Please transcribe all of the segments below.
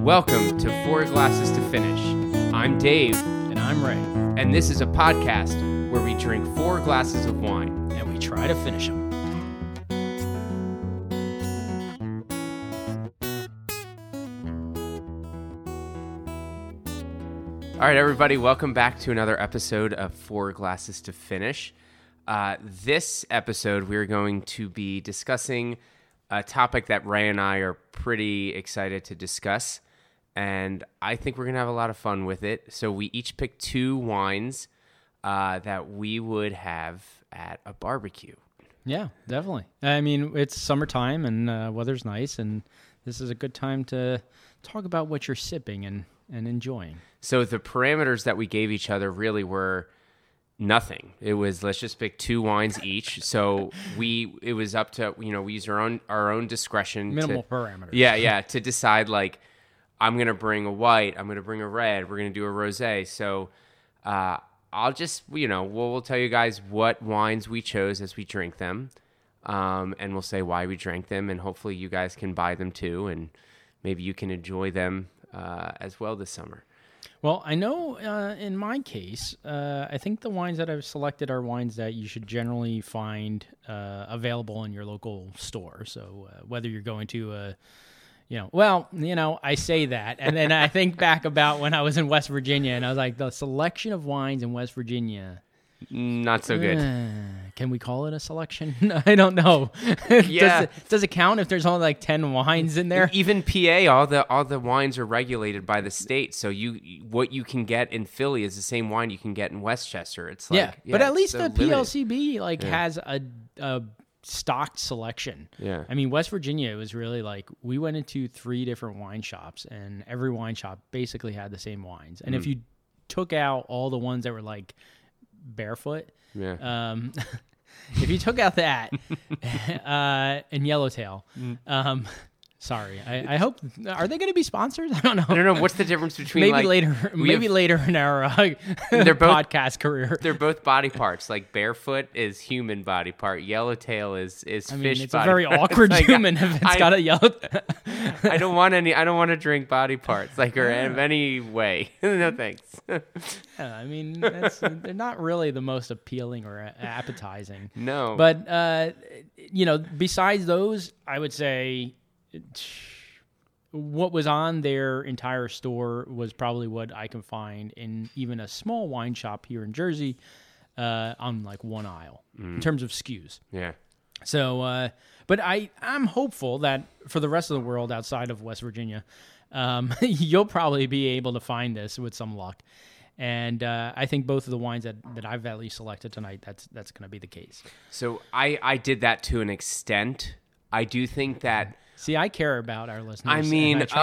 Welcome to Four Glasses to Finish. I'm Dave. And I'm Ray. And this is a podcast where we drink 4 glasses of wine. And we try to finish them. All right, everybody, welcome back to another episode of 4 Glasses to Finish. This episode, we're going to be discussing a topic that Ray and I are pretty excited to discuss, and I think we're going to have a lot of fun with it. So we each picked 2 wines that we would have at a barbecue. Yeah, definitely. I mean, it's summertime and weather's nice, and this is a good time to talk about what you're sipping and enjoying. So the parameters that we gave each other really were nothing. It was, let's just pick 2 wines each. So it was up to, we used our own discretion. Minimal parameters. Yeah, to decide, like, I'm going to bring a white, I'm going to bring a red, we're going to do a rosé. So I'll just, we'll tell you guys what wines we chose as we drink them. And we'll say why we drank them, and hopefully you guys can buy them too, and maybe you can enjoy them as well this summer. Well, I know in my case, I think the wines that I've selected are wines that you should generally find available in your local store. So whether you're going to, I say that, and then I think back about when I was in West Virginia, and I was like, the selection of wines in West Virginia. Not so good. Can we call it a selection? I don't know. Yeah. Does it count if there's only like 10 wines in there? Even PA, all the wines are regulated by the state. So what you can get in Philly is the same wine you can get in Westchester. It's like, but at least so the limited. PLCB has a stocked selection. Yeah. I mean, West Virginia, it was really like we went into 3 different wine shops, and every wine shop basically had the same wines. And if you took out all the ones that were like barefoot, if you took out that and Yellowtail, sorry, I hope, are they going to be sponsors? I don't know. I don't know what's the difference between maybe later in our they're both, podcast career. They're both body parts. Like barefoot is human body part. Yellowtail is fish I mean, it's body a very part. awkward Like, human if it's got a yellow. I don't want to drink body parts or in any way. No thanks. Yeah, I mean, they're not really the most appealing or appetizing. No. But, besides those, I would say what was on their entire store was probably what I can find in even a small wine shop here in Jersey on like one aisle in terms of SKUs. Yeah. So, but I'm hopeful that for the rest of the world outside of West Virginia, you'll probably be able to find this with some luck. And I think both of the wines that I've at least selected tonight, that's going to be the case. So I did that to an extent. I do think that. See, I care about our listeners. I mean, it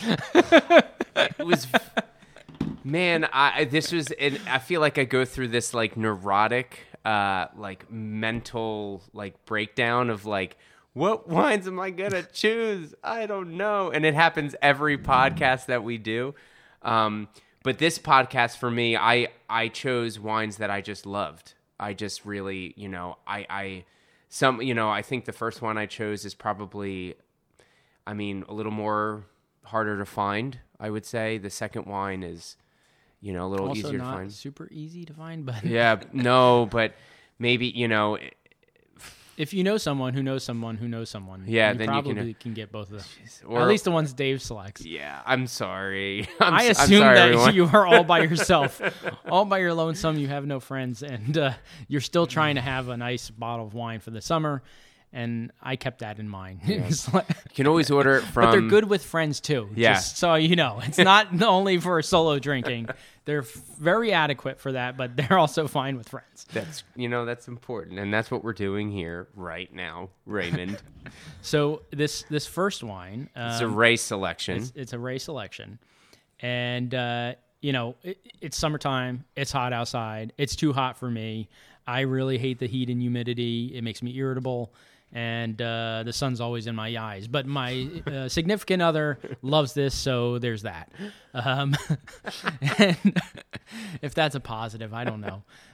was, man. I feel like I go through this like neurotic, like mental like breakdown of like, what wines am I gonna choose? I don't know, and it happens every podcast that we do. But this podcast for me, I chose wines that I just loved. I just really, I think the first one I chose is probably, a little more harder to find, I would say. The second wine is, a little also easier to not find. super easy to find, but Yeah, no, but maybe, if you know someone who knows someone who knows someone, yeah, you then probably you can get both of them. or, at least the ones Dave selects. Yeah, I'm sorry. I assume I'm sorry, that everyone. you are all by yourself, all by your lonesome. You have no friends, and you're still trying to have a nice bottle of wine for the summer. And I kept that in mind. It's like, You can always order it from. but they're good with friends too. Yeah. Just so you know, it's not only for solo drinking. They're very adequate for that, but they're also fine with friends. That's important, and that's what we're doing here right now, Raymond. So this first wine, It's a Ray selection. It's a Ray selection, and it's summertime. It's hot outside. It's too hot for me. I really hate the heat and humidity. It makes me irritable. And the sun's always in my eyes. But my significant other loves this, so there's that. And if that's a positive, I don't know.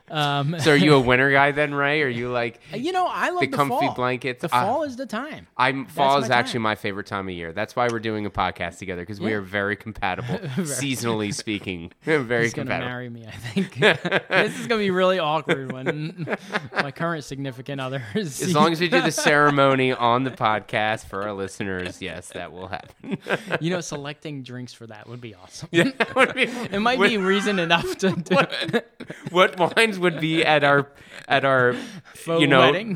So are you a winter guy then, Ray? Are you like I love the comfy fall. blankets? The fall is the time. Fall is actually my favorite time of year. That's why we're doing a podcast together, because we are very compatible, seasonally speaking. Very He's compatible. Gonna marry me, I think. This is gonna be really awkward when my current significant other is. As long as we do the ceremony on the podcast for our listeners, yes, that will happen. Selecting drinks for that would be awesome. Yeah, it might be reason enough to do. What wines would be at our faux wedding?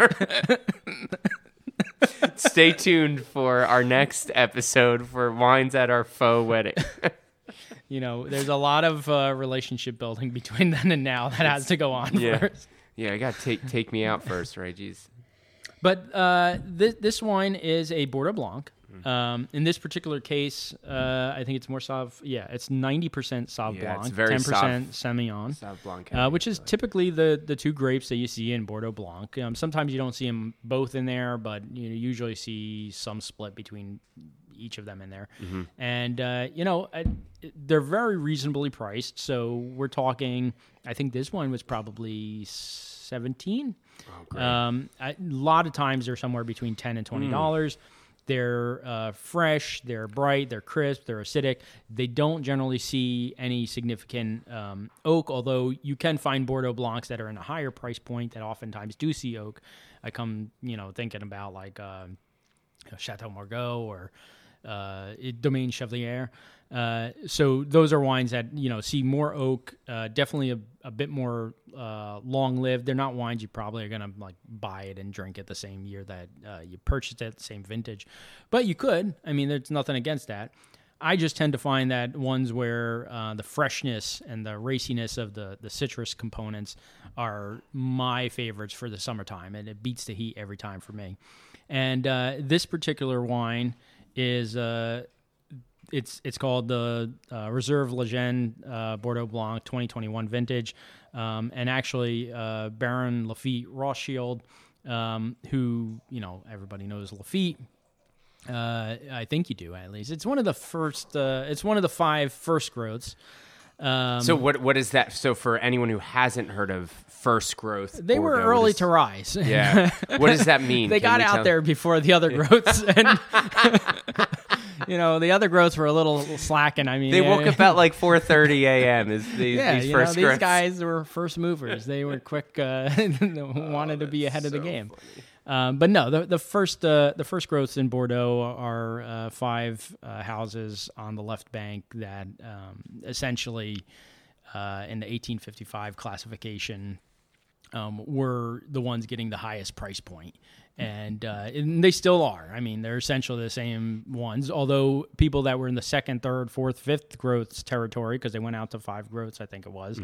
Stay tuned for our next episode for wines at our faux wedding. There's a lot of relationship building between then and now that has to go on first. Yeah, I got to take me out first, right? Jeez. But this wine is a Bordeaux Blanc. In this particular case, I think it's more Sauv. Yeah, it's 90% Sauv Blanc, it's very 10% Semillon, Sauv Blanc, which is typically the two grapes that you see in Bordeaux Blanc. Sometimes you don't see them both in there, but you usually see some split between each of them in there. Mm-hmm. And they're very reasonably priced. So we're talking. I think this one was probably 17. Oh, great. A lot of times they're somewhere between $10 and $20. They're fresh, they're bright, they're crisp, they're acidic. They don't generally see any significant oak, although you can find Bordeaux Blancs that are in a higher price point that oftentimes do see oak. I come, thinking about like Chateau Margaux or Domaine Chevalier. So those are wines that, see more oak, definitely a bit more long-lived. They're not wines you probably are going to like buy it and drink it the same year that you purchased it, the same vintage. But you could. I mean, there's nothing against that. I just tend to find that ones where the freshness and the raciness of the citrus components are my favorites for the summertime, and it beats the heat every time for me. And this particular wine is... It's called the Reserve Legend Bordeaux Blanc 2021 vintage, and actually Baron Lafite Rothschild, who everybody knows Lafite. I think you do, at least. It's one of the first. It's one of the 5 first growths. So what is that? So for anyone who hasn't heard of first growth, they were early to rise. Yeah. What does that mean? They got out there before the other growths, and the other growths were a little slacking. I mean, they woke up at like 4:30 a.m. These first these growths. guys were first movers. They were quick, wanted to be ahead of the game. But no, the first growths in Bordeaux are 5 houses on the left bank that essentially in the 1855 classification were the ones getting the highest price point. And they still are. I mean, they're essentially the same ones, although people that were in the 2nd, 3rd, 4th, 5th growths territory, because they went out to 5 growths, I think it was,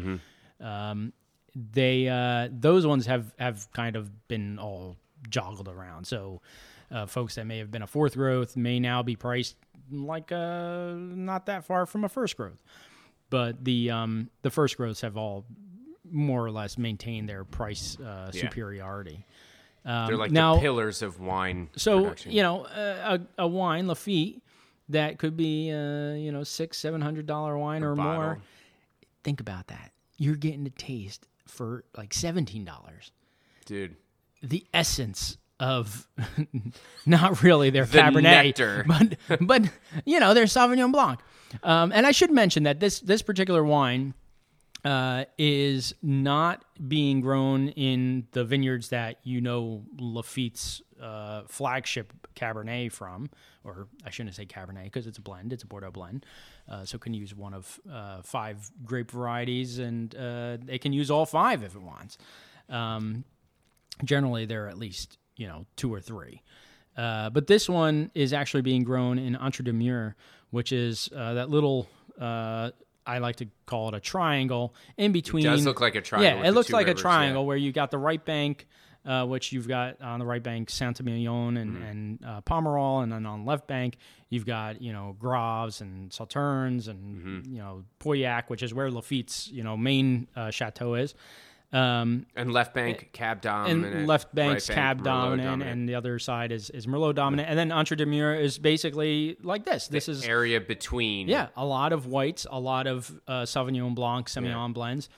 those ones have kind of been all joggled around. So folks that may have been a 4th growth may now be priced like not that far from a first growth. But the first growths have all more or less maintained their price superiority. They're like now, the pillars of wine production. A wine, Lafite, that could be $600-$700 wine or bottle. more. Think about that. You're getting a taste for like $17. Dude. The essence of not really their Cabernet, nectar. but their Sauvignon Blanc. And I should mention that this particular wine is not being grown in the vineyards that Lafite's flagship Cabernet from, or I shouldn't say Cabernet because it's a blend. It's a Bordeaux blend, so it can use one of 5 grape varieties, and they can use all 5 if it wants. Generally, they're at least 2 or 3. But this one is actually being grown in Entre-deux-Murs, which is that little, I like to call it a triangle in between. It does look like a triangle. Yeah, it looks like a triangle where you got the right bank, which you've got on the right bank Saint-Emilion and Pomerol, and then on the left bank you've got Graves and Sauternes and Pauillac, which is where Lafite's main chateau is. And left bank Cab dominant, and left bank's right Cab bank, dominant, and the other side is Merlot dominant, and then Entre-deux-Murs is basically like this. This is area between. Yeah, a lot of whites, a lot of Sauvignon Blanc, Semillon blends,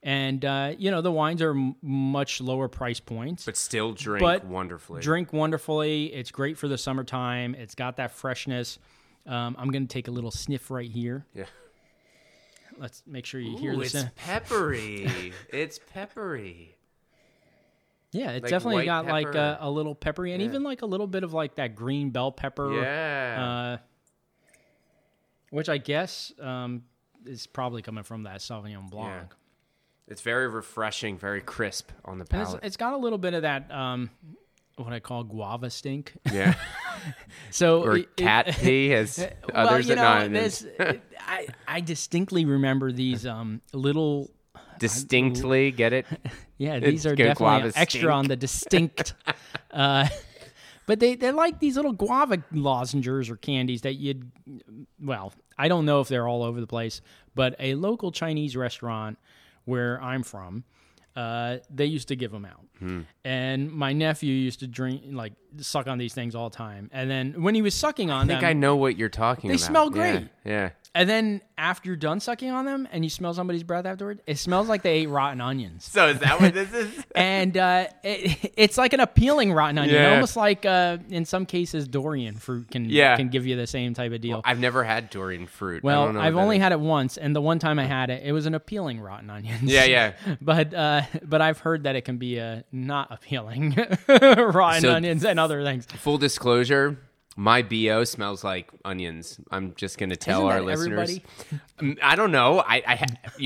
And, the wines are much lower price points. But still drink wonderfully. Drink wonderfully. It's great for the summertime. It's got that freshness. I'm going to take a little sniff right here. Yeah. Let's make sure you hear this. It's peppery. It's peppery. Yeah, it's definitely got pepper. Like a little peppery and even like a little bit of like that green bell pepper. Yeah. Which I guess is probably coming from that Sauvignon Blanc. Yeah. It's very refreshing, very crisp on the palate. It's got a little bit of that, what I call guava stink. Yeah. Or cat pee, as others at night. I distinctly remember these little... Distinctly, get it? Yeah, these are definitely extra on the distinct. But they're like these little guava lozenges or candies that I don't know if they're all over the place, but a local Chinese restaurant where I'm from, they used to give them out. And my nephew used to suck on these things all the time. And then when he was sucking on them... I think I know what you're talking about. They smell great. Yeah. And then after you're done sucking on them and you smell somebody's breath afterward, it smells like they ate rotten onions. So is that what this is? And it's like an appealing rotten onion. Yeah. Almost like, in some cases, durian fruit can give you the same type of deal. Well, I've never had durian fruit. Well, I've only had it once, and the one time I had it, it was an appealing rotten onion. Yeah. But I've heard that it can be not appealing rotten onions and other things. Full disclosure, my BO smells like onions. I'm just going to tell our listeners. Everybody? I don't know. I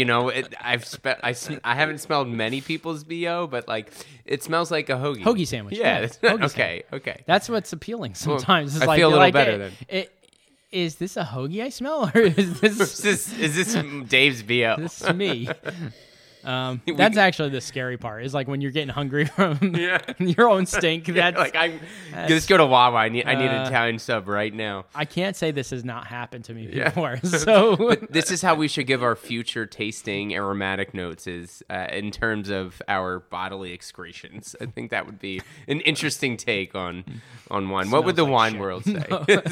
haven't smelled many people's BO, but like it smells like a hoagie sandwich. Yeah. Hoagie Okay. That's what's appealing sometimes. Well, I feel a little better then. Is this a hoagie I smell, or is this is this Dave's BO? This is me. That's actually the scary part. Is like when you're getting hungry from your own stink. That's let's go to Wawa. I need an Italian sub right now. I can't say this has not happened to me before. So, but this is how we should give our future tasting aromatic notes. Is in terms of our bodily excretions. I think that would be an interesting take on wine. What would the wine world say?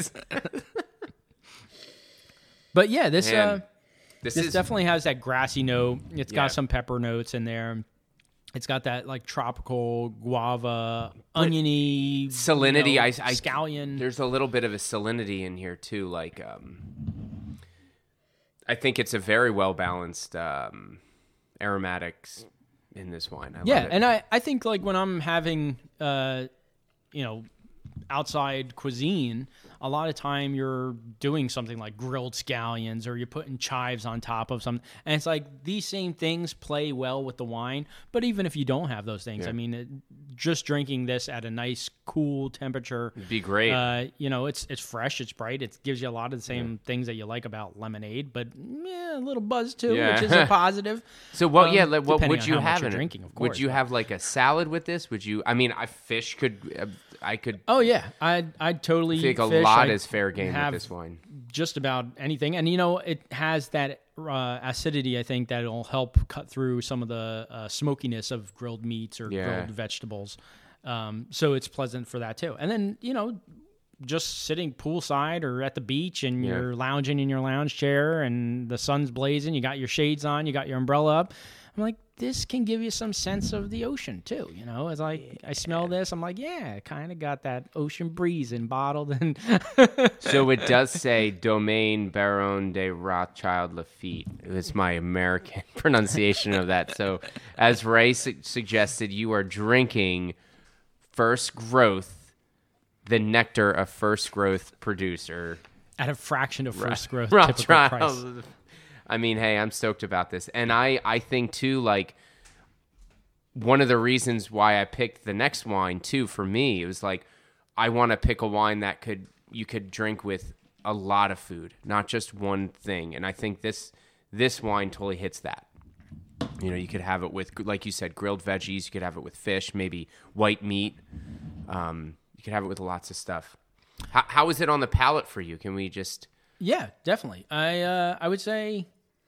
But yeah, this definitely has that grassy note. It's got some pepper notes in there. It's got that like tropical guava, oniony salinity. Scallion. There's a little bit of a salinity in here too. Like, I think it's a very well balanced aromatics in this wine. I love it. And I think like when I'm having outside cuisine, a lot of time you're doing something like grilled scallions or you're putting chives on top of something. And it's like these same things play well with the wine. But even if you don't have those things, I mean, just drinking this at a nice, cool temperature. It'd be great. It's fresh, it's bright. It gives you a lot of the same things that you like about lemonade, but a little buzz too, which is a positive. So what would you have in drinking, it? Of course, would you have like a salad with this? Would you, fish could... I could. Oh yeah, I'd totally think a lot is fair game with this wine. Just about anything, and it has that acidity. I think that'll help cut through some of the smokiness of grilled meats or grilled vegetables. So it's pleasant for that too. And then just sitting poolside or at the beach and you're lounging in your lounge chair and the sun's blazing, you got your shades on, you got your umbrella up. I'm like, this can give you some sense of the ocean too. It's like I smell this, I'm like, kind of got that ocean breeze and bottled. And so it does say Domaine Baron de Rothschild Lafite. It's my American pronunciation of that. So as Ray suggested, you are drinking First Growth, the nectar of First Growth producer at a fraction of First Growth typical price. I mean, hey, I'm stoked about this. And I think, too, like, one of the reasons why I picked the next wine, too, for me, it was like, I want to pick a wine that you could drink with a lot of food, not just one thing. And I think this wine totally hits that. You could have it with, like you said, grilled veggies. You could have it with fish, maybe white meat. You could have it with lots of stuff. How is it on the palate for you? Can we just... Yeah, definitely. I would say...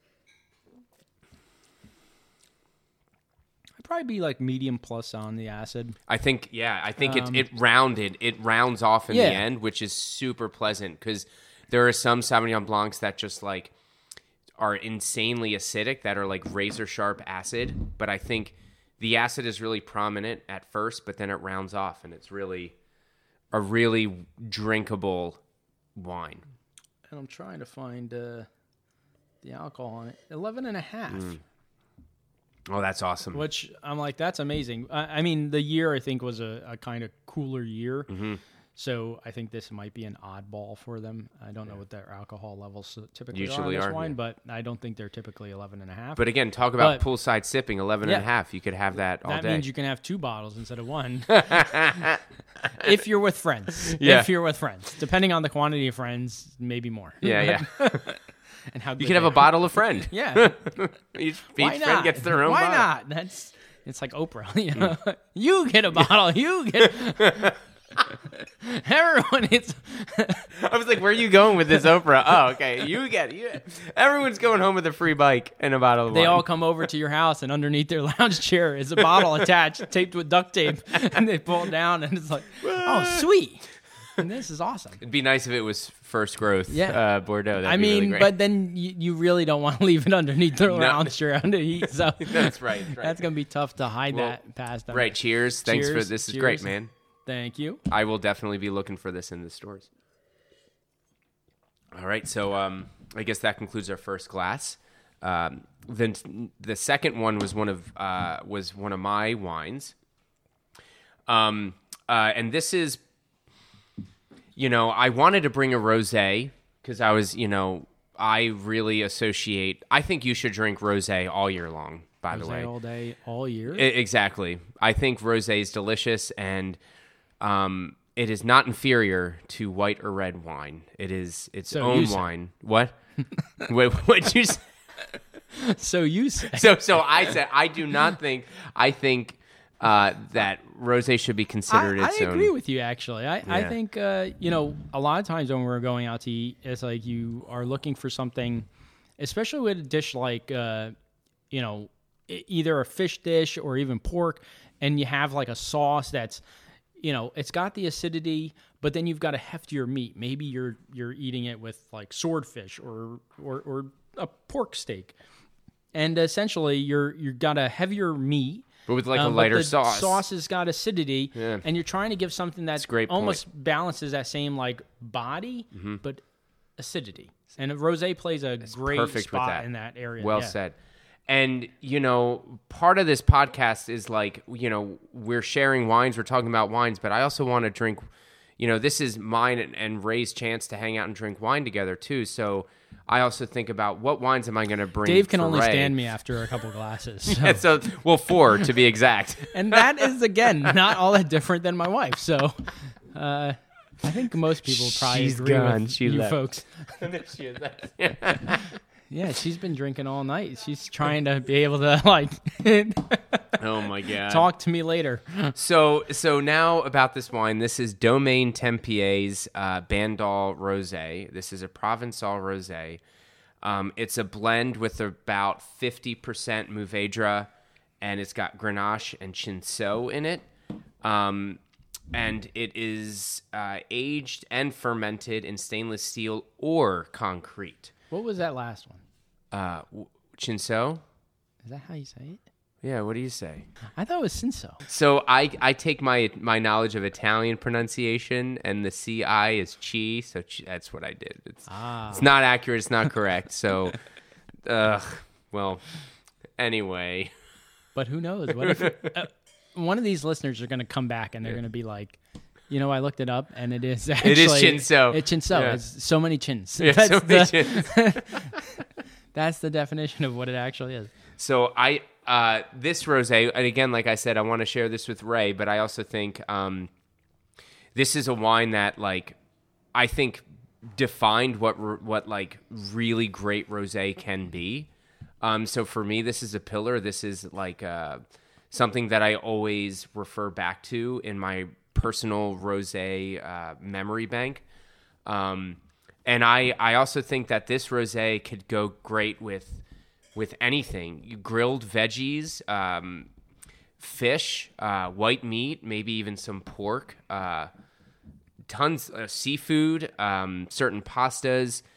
probably be like medium plus on the acid. I think it rounds off in the end, which is super pleasant because there are some Sauvignon Blancs that just like are insanely acidic, that are like razor sharp acid. But I think the acid is really prominent at first, but then it rounds off, and it's really a really drinkable wine. And I'm trying to find the alcohol on it. 11.5. Oh, that's awesome. Which I'm like, that's amazing. I mean, the year I think was a kind of cooler year. Mm-hmm. So I think this might be an oddball for them. I don't know what their alcohol levels typically Usually are on this are, wine, yeah. but I don't think they're typically 11.5. But again, talk about But- poolside sipping, 11.5. You could have that all That day. means you can have 2 bottles instead of 1. If you're with friends. Yeah. If you're with friends. Depending on the quantity of friends, maybe more. Yeah. And how You could have a bottle of friend. Yeah. Each Why friend not? gets their own Why bottle. not? It's like Oprah. You know? You get a bottle. You get... Everyone, it's... I was like, where are you going with this, Oprah? Oh, okay. You get it. Everyone's going home with a free bike and a bottle of They wine. all come over to your house, and underneath their lounge chair is a bottle attached, taped with duct tape, and they pull it down, and it's like, oh, sweet. And this is awesome. It'd be nice if it was first growth Bordeaux. I That'd be mean, really great. but then you really don't want to leave it underneath the lounge chair under heat. So That's right. That's going to be tough to hide Well, that past them. Right. Cheers. Thanks for Cheers. this. Is Cheers. great, man. Thank you. I will definitely be looking for this in the stores. All right, so I guess that concludes our first glass. Then the second one was one of my wines, and this is, I wanted to bring a rosé because I was, I really associate. I think you should drink rosé all year long. By the way, all day, all year. Exactly. I think rosé is delicious, and it is not inferior to white or red wine. It is its So own you say. wine. What? What'd you say? So you say. So I said I do not think. I think that rosé should be considered I its own. agree with you, actually. I Yeah. think, a lot of times when we're going out to eat, it's like you are looking for something, especially with a dish like, either a fish dish or even pork, and you have like a sauce that's, it's got the acidity, but then you've got a heftier meat. Maybe you're eating it with like swordfish or a pork steak, and essentially you've got a heavier meat. But with like a but lighter the sauce. sauce has got acidity, Yeah. and you're trying to give something that great point. almost balances that same like body, but acidity. And a rosé plays a great perfect with spot that. in that area. Well yeah. said. And, part of this podcast is like, we're sharing wines, we're talking about wines, but I also want to drink, this is mine and Ray's chance to hang out and drink wine together too. So I also think about what wines am I going to bring Dave can for only Ray? stand me after a couple glasses. So. Yeah, so, 4 to be exact. And that is, again, not all that different than my wife. So I think most people probably She's agree gone. with She you left. folks. Yeah, she's been drinking all night. She's trying to be able to Oh my God. talk to me later. So now about this wine. This is Domaine Tempier's Bandol Rosé. This is a Provençal Rosé. It's a blend with about 50% Mourvèdre, and it's got Grenache and Cinsault in it. And it is aged and fermented in stainless steel or concrete. What was that last one? Cinsault? Is that how you say it? Yeah, what do you say? I thought it was Cinsault. So I take my knowledge of Italian pronunciation, and the CI is chi, so that's what I did. It's not accurate. It's not correct. So, well, anyway. But who knows? What if one of these listeners are going to come back and they're going to be like, I looked it up, and it is actually... It is Cinsault. It's Cinsault. Yeah. It's so many chins. Yeah, That's so many chins. That's the definition of what it actually is. So this rosé, and again, like I said, I want to share this with Ray, but I also think this is a wine that, like, I think defined what like really great rosé can be. So for me, this is a pillar. This is like something that I always refer back to in my personal rosé memory bank. And I also think that this rosé could go great with anything. Grilled veggies, fish, white meat, maybe even some pork, tons of seafood, certain pastas.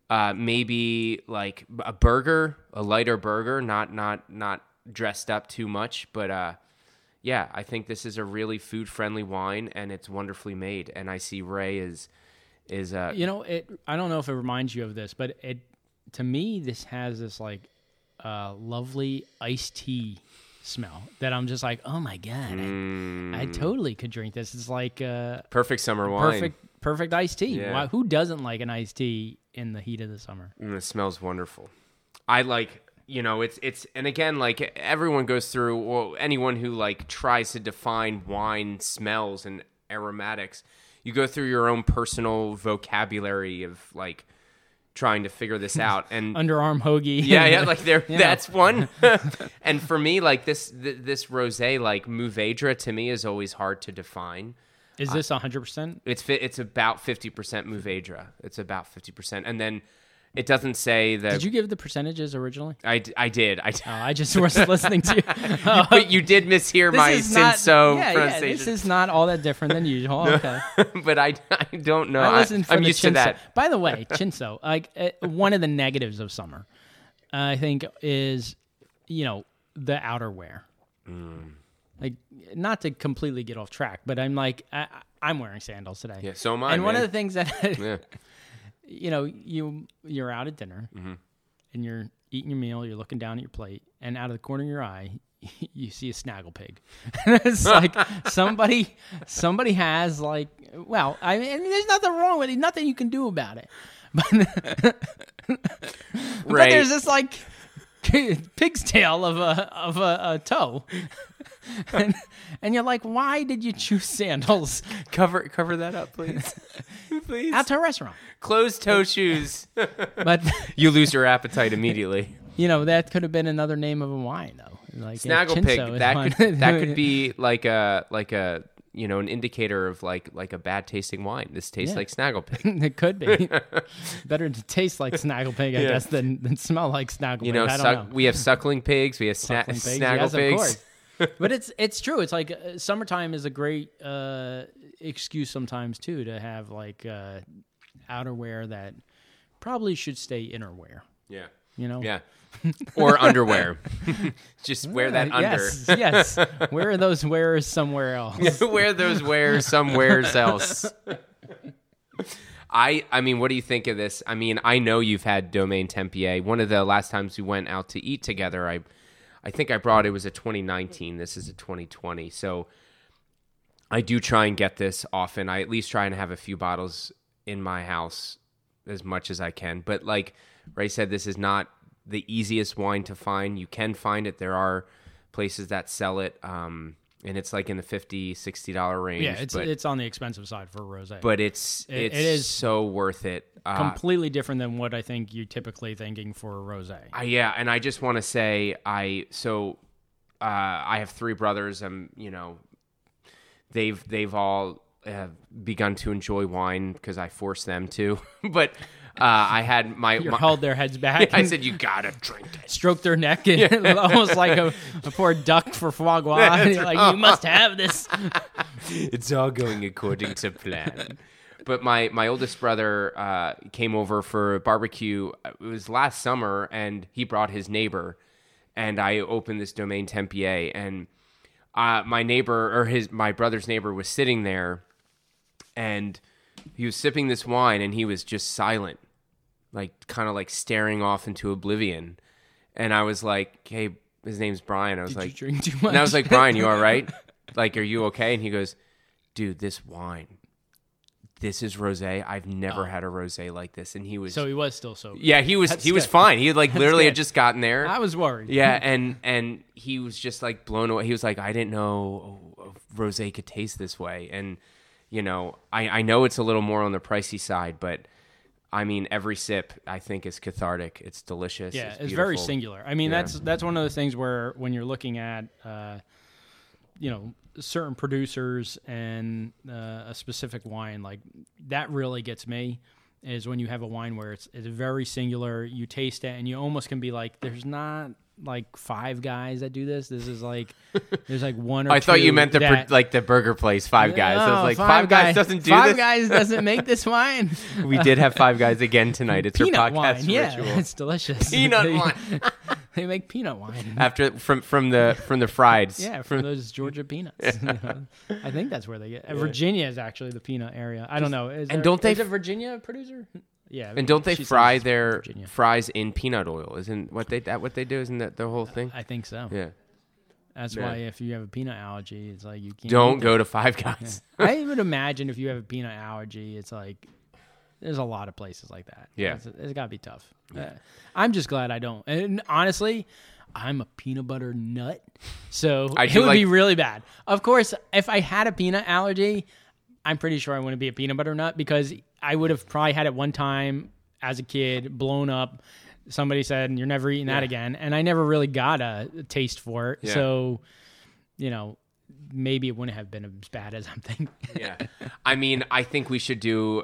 maybe like a burger, a lighter burger, not dressed up too much, but yeah, I think this is a really food-friendly wine, and it's wonderfully made. And I see Ray is I don't know if it reminds you of this, but to me this has this like lovely iced tea smell that I'm just like, oh my god, I totally could drink this. It's like perfect summer wine. Perfect iced tea. Yeah. Why, who doesn't like an iced tea in the heat of the summer? It smells wonderful. I like, it's and again, like everyone goes through, or anyone who like tries to define wine smells and aromatics, you go through your own personal vocabulary of like trying to figure this out. And underarm hoagie. Yeah, like that's one. And for me, like this rosé, like Mourvèdre, to me is always hard to define. Is this 100%? It's about 50% Mourvèdre. It's about 50%, and then it doesn't say that. Did you give the percentages originally? I did. I just wasn't listening to you. But you did mishear my Cinsault pronunciation. This is not all that different than usual. Okay. But I don't know. I'm used to that. By the way, Cinsault, like one of the negatives of summer, I think, is the outerwear. Like, not to completely get off track, but I'm like, I'm wearing sandals today. Yeah, so am I. And one man. of the things that, yeah. you're out at dinner, and you're eating your meal, you're looking down at your plate, and out of the corner of your eye, you see a snaggle pig. And it's like somebody has like, well, I mean, there's nothing wrong with it, nothing you can do about it. But there's this like pig's tail of a toe. And you're like, why did you choose sandals? Cover that up, please. Please. Out to a restaurant. Closed toe shoes. But you lose your appetite immediately. That could have been another name of a wine, though. Like Snaggle pig. That could be like a an indicator of like a bad tasting wine. This tastes like Snaggle pig. It could be. Better to taste like Snaggle pig, I guess, than smell like Snaggle pig. I don't know. We have suckling pigs. We have Snaggle pigs. Of course. But it's true. It's like summertime is a great excuse sometimes too to have like outerwear that probably should stay innerwear. Yeah. Yeah. Or underwear. Just wear that under. Yes. Where are those wearers somewhere else? Wear those wears somewhere else. I mean, what do you think of this? I mean, I know you've had Domaine Tempier. One of the last times we went out to eat together, I think I brought, it was a 2019. This is a 2020. So I do try and get this often. I at least try and have a few bottles in my house as much as I can. But like Ray said, this is not the easiest wine to find. You can find it. There are places that sell it. And it's like in the $50, $60 range. Yeah, it's on the expensive side for rosé. But it is so worth it. Completely different than what I think you're typically thinking for a rosé. Yeah, and I just want to say, I have three brothers. They've all begun to enjoy wine because I forced them to. But I had You held their heads back. I said, you gotta drink it. Stroked their neck, almost like a poor duck for foie gras. And you're like, you must have this. It's all going according to plan. But my oldest brother came over for a barbecue. It was last summer, and he brought his neighbor. And I opened this Domaine Tempier, and my brother's neighbor was sitting there, and he was sipping this wine, and he was just silent, like kind of like staring off into oblivion. And I was like, "Hey, his name's Brian." I was Did like, you drink too much? And I was like, "Brian, you all right? Like, are you okay?" And he goes, "Dude, this wine. This is rosé. I've never had a rosé like this." And he was So he was still sober. Yeah, he was fine. He literally had just gotten there. I was worried. Yeah, and he was just like blown away. He was like, "I didn't know rosé could taste this way." And I know it's a little more on the pricey side, but I mean, every sip I think is cathartic. It's delicious. Yeah, it's very singular. I mean, that's one of those things where when you're looking at certain producers and a specific wine, like that really gets me, is when you have a wine where it's very singular. You taste it and you almost can be like, there's not like 5 guys that do this. This is like there's like one or I two. thought you meant that, like the burger place, Five Guys. No, I was like, Five Guys doesn't do Five this. Guys doesn't make this wine. We did have Five Guys again tonight. It's Peanut our podcast wine, ritual. yeah, it's delicious. Peanut wine. They make peanut wine. After from the frieds. Yeah, from those Georgia peanuts. You know? I think that's where they get. Virginia is actually the peanut area. I don't know. Is a Virginia a producer? Yeah. And don't they she fry says their Virginia. fries in peanut oil? Isn't what they do? Isn't that the whole thing? I think so. Yeah. That's why if you have a peanut allergy, it's like you can't. Don't go to Five Guys. Yeah. I would imagine if you have a peanut allergy, it's like there's a lot of places like that. Yeah. It's got to be tough. I'm just glad I don't. And honestly, I'm a peanut butter nut, so it would be really bad. Of course, if I had a peanut allergy, I'm pretty sure I wouldn't be a peanut butter nut because I would have probably had it one time as a kid, blown up. Somebody said, you're never eating that again. And I never really got a taste for it. Yeah. So, maybe it wouldn't have been as bad as I'm thinking. Yeah. I mean, I think we should do,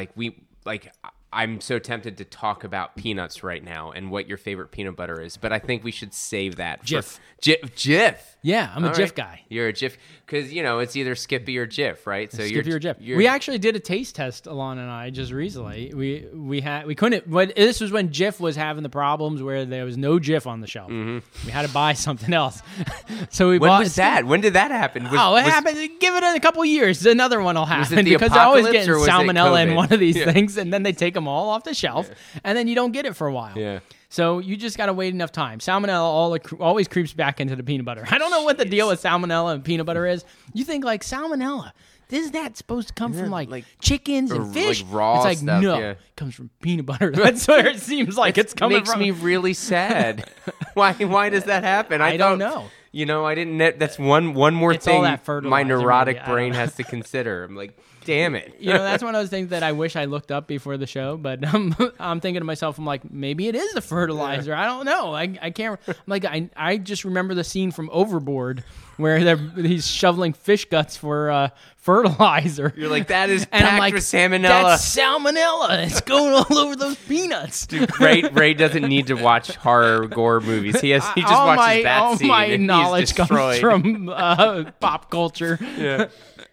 I'm so tempted to talk about peanuts right now and what your favorite peanut butter is, but I think we should save that. Jif. Jif. Yeah, I'm a Jif guy. You're a Jif because it's either Skippy or Jif, right? So Skippy or Jif. We actually did a taste test, Alana and I, just recently. We couldn't. This was when Jif was having the problems where there was no Jif on the shelf. Mm-hmm. We had to buy something else. So we bought. When was that? When did that happen? It happened. Give it a couple years. Another one will happen because they're always getting salmonella in one of these things, and then they take them all off the shelf, and then you don't get it for a while. Yeah. So you just got to wait enough time. Salmonella always creeps back into the peanut butter. I don't know what the deal with salmonella and peanut butter is. You think like salmonella, isn't that supposed to come from like chickens and fish? Like raw it's like, stuff, no, it comes from peanut butter. That's where it seems like it's coming from. Makes me really sad. Why does that happen? I don't know. I didn't. That's one more it's thing my neurotic brain has to consider. I'm like, damn it. That's one of those things that I wish I looked up before the show, but I'm thinking to myself, I'm like, maybe it is the fertilizer. Yeah. I don't know. I can't. I'm like, I just remember the scene from Overboard where he's shoveling fish guts for fertilizer. You're like, that is packed with salmonella. That's salmonella. It's going all over those peanuts. Dude, Ray doesn't need to watch horror gore movies. He just watches that scene. All my knowledge comes from pop culture. Yeah.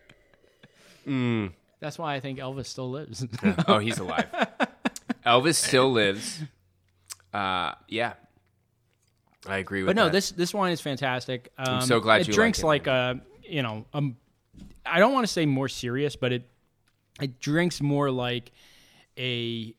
That's why I think Elvis still lives. Oh, he's alive. Elvis still lives. Yeah. I agree with that. But no, this wine is fantastic. I'm so glad you drinks like it. I don't want to say more serious, but it drinks more like a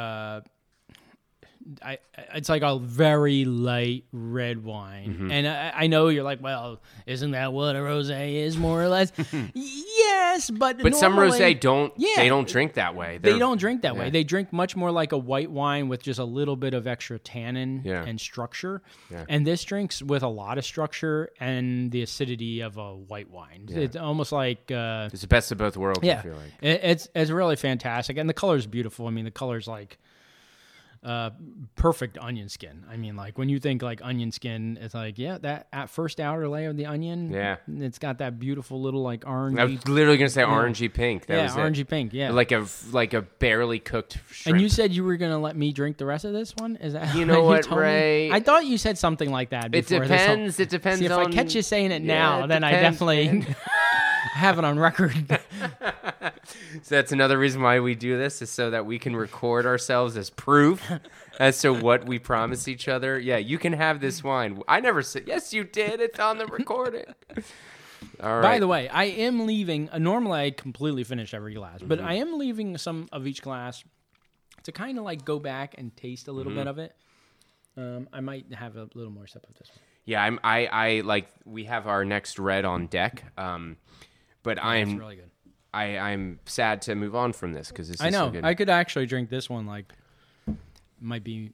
it's like a very light red wine. Mm-hmm. And I know you're like, well, isn't that what a rosé is, more or less? Yes, but some rosé don't. Yeah, they don't drink that way. They don't drink that way. They drink much more like a white wine with just a little bit of extra tannin and structure. Yeah. And this drinks with a lot of structure and the acidity of a white wine. Yeah. It's almost like it's the best of both worlds. Yeah, I feel like it's really fantastic, and the color's beautiful. I mean, the color's like perfect onion skin. I mean, like when you think like onion skin, it's like, that at first outer layer of the onion, it's got that beautiful little like orangey. I was literally gonna say orangey pink. That was orangey pink. Yeah, like a barely cooked shrimp. And you said you were gonna let me drink the rest of this one. Is that you know what, Ray? I thought you said something like that before. It depends. It depends. See, if I catch you saying it now, then I definitely have it on record. So that's another reason why we do this, is so that we can record ourselves as proof as to what we promise each other. Yeah, you can have this wine. I never said, yes, you did. It's on the recording. All right. By the way, I am leaving. Normally, I completely finish every glass, but I am leaving some of each glass to kind of like go back and taste a little bit of it. I might have a little more sip of this one. Yeah, I like. We have our next red on deck, but it's really good. I'm sad to move on from this because this is so good. I could actually drink this one. Like, might be.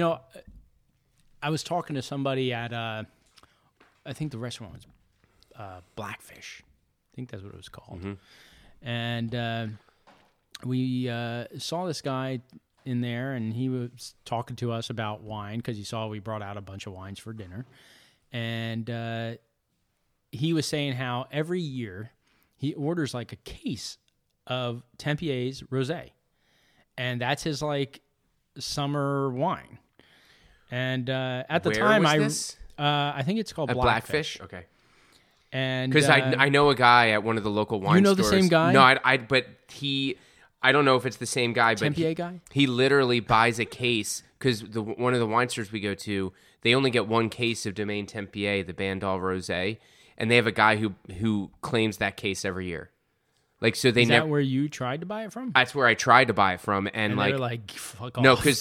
I was talking to somebody at I think the restaurant was Blackfish. I think that's what it was called. Mm-hmm. And we saw this guy in there, and he was talking to us about wine because he saw we brought out a bunch of wines for dinner. And he was saying how every year he orders like a case of Tempier's Rosé. And that's his like summer wine. And at the Where time, was this? I think it's called At Blackfish. Okay. And Because I know a guy at one of the local wine stores. You know the same guy? No, but I don't know if it's the same guy. But Tempier guy? He literally buys a case because one of the wine stores we go to, they only get one case of Domaine Tempier, the Bandol Rosé, and they have a guy who claims that case every year. Like, so they Is never. that where you tried to buy it from? That's where I tried to buy it from, and they like, were like, fuck off. no, because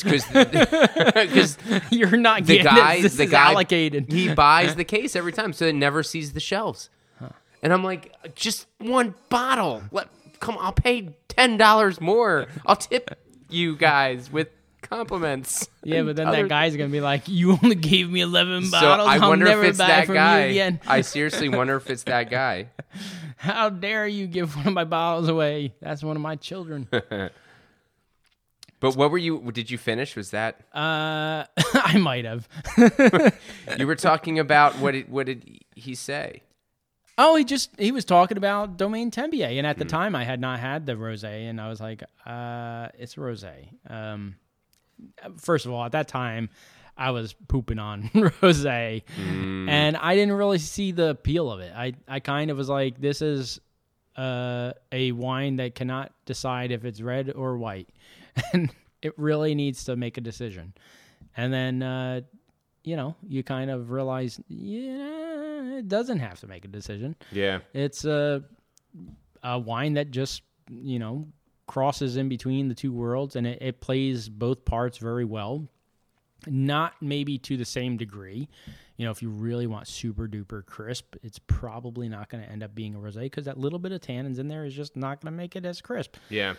you're not the getting guy, this. This is allocated. He buys the case every time, so it never sees the shelves. And I'm like, just one bottle. I'll pay $10 more. I'll tip you guys with compliments. Yeah, but then that guy's gonna be like, "You only gave me 11 bottles. I wonder I'll never if it's buy that from guy. you again." I seriously wonder if it's that guy. How dare you give one of my bottles away? That's one of my children. But what were you? Did you finish? Was that? I might have. You were talking about what did he say? Oh, he was talking about Domaine Tempier, and at the time I had not had the rosé, and I was like, it's rosé. First of all, at that time, I was pooping on rosé, and I didn't really see the appeal of it. I kind of was like, this is a wine that cannot decide if it's red or white, and it really needs to make a decision. And then, you kind of realize, it doesn't have to make a decision. Yeah. It's a wine that just, crosses in between the two worlds, and it plays both parts very well. Not maybe to the same degree. If you really want super duper crisp, it's probably not going to end up being a rosé because that little bit of tannins in there is just not going to make it as crisp. Yeah.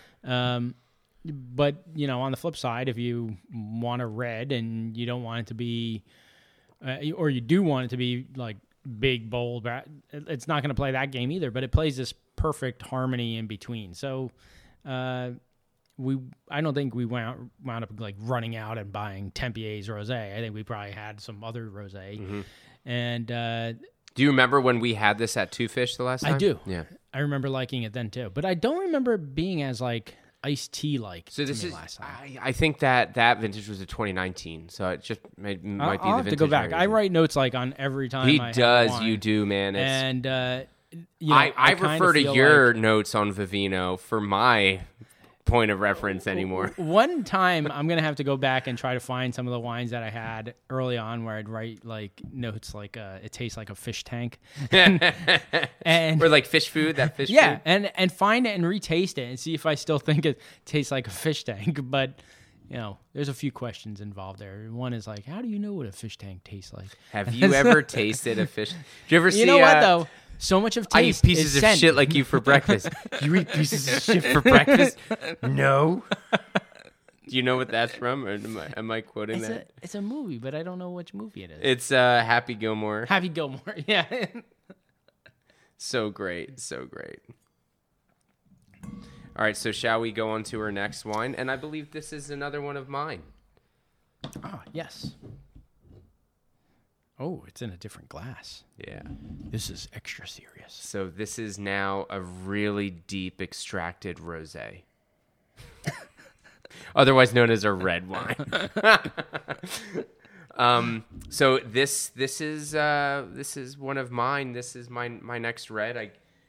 But, on the flip side, if you want a red and you don't want it to be, or you do want it to be like big, bold, it's not going to play that game either, but it plays this perfect harmony in between. So I don't think we wound up like running out and buying Tempier's rosé. I think we probably had some other rosé. Mm-hmm. And do you remember when we had this at Two Fish the last time? I do. Yeah. I remember liking it then too, but I don't remember being as like iced tea like. So this is last time. I think that vintage was a 2019, so it just might be I'll the have vintage. to go back. version. I write notes like on every time. He I does. have wine. You do, man. And I refer to your notes on Vivino for my point of reference anymore. One time I'm going to have to go back and try to find some of the wines that I had early on where I'd write like notes like it tastes like a fish tank. and or like fish food, that fish yeah, food. and find it and retaste it and see if I still think it tastes like a fish tank. But, there's a few questions involved there. One is like, how do you know what a fish tank tastes like? Have you ever tasted a fish? Did you ever see? You know what, though? So much of taste I eat pieces is of scent. shit like you for breakfast. You eat pieces of shit for breakfast? No. Do you know what that's from? Or am I quoting that? It's a movie, but I don't know which movie it is. It's Happy Gilmore. Happy Gilmore, yeah. So great. So great. All right, so shall we go on to our next wine? And I believe this is another one of mine. Oh, yes. Oh, it's in a different glass. Yeah. This is extra serious. So this is now a really deep extracted rosé. Otherwise known as a red wine. So this is one of mine. This is my next red.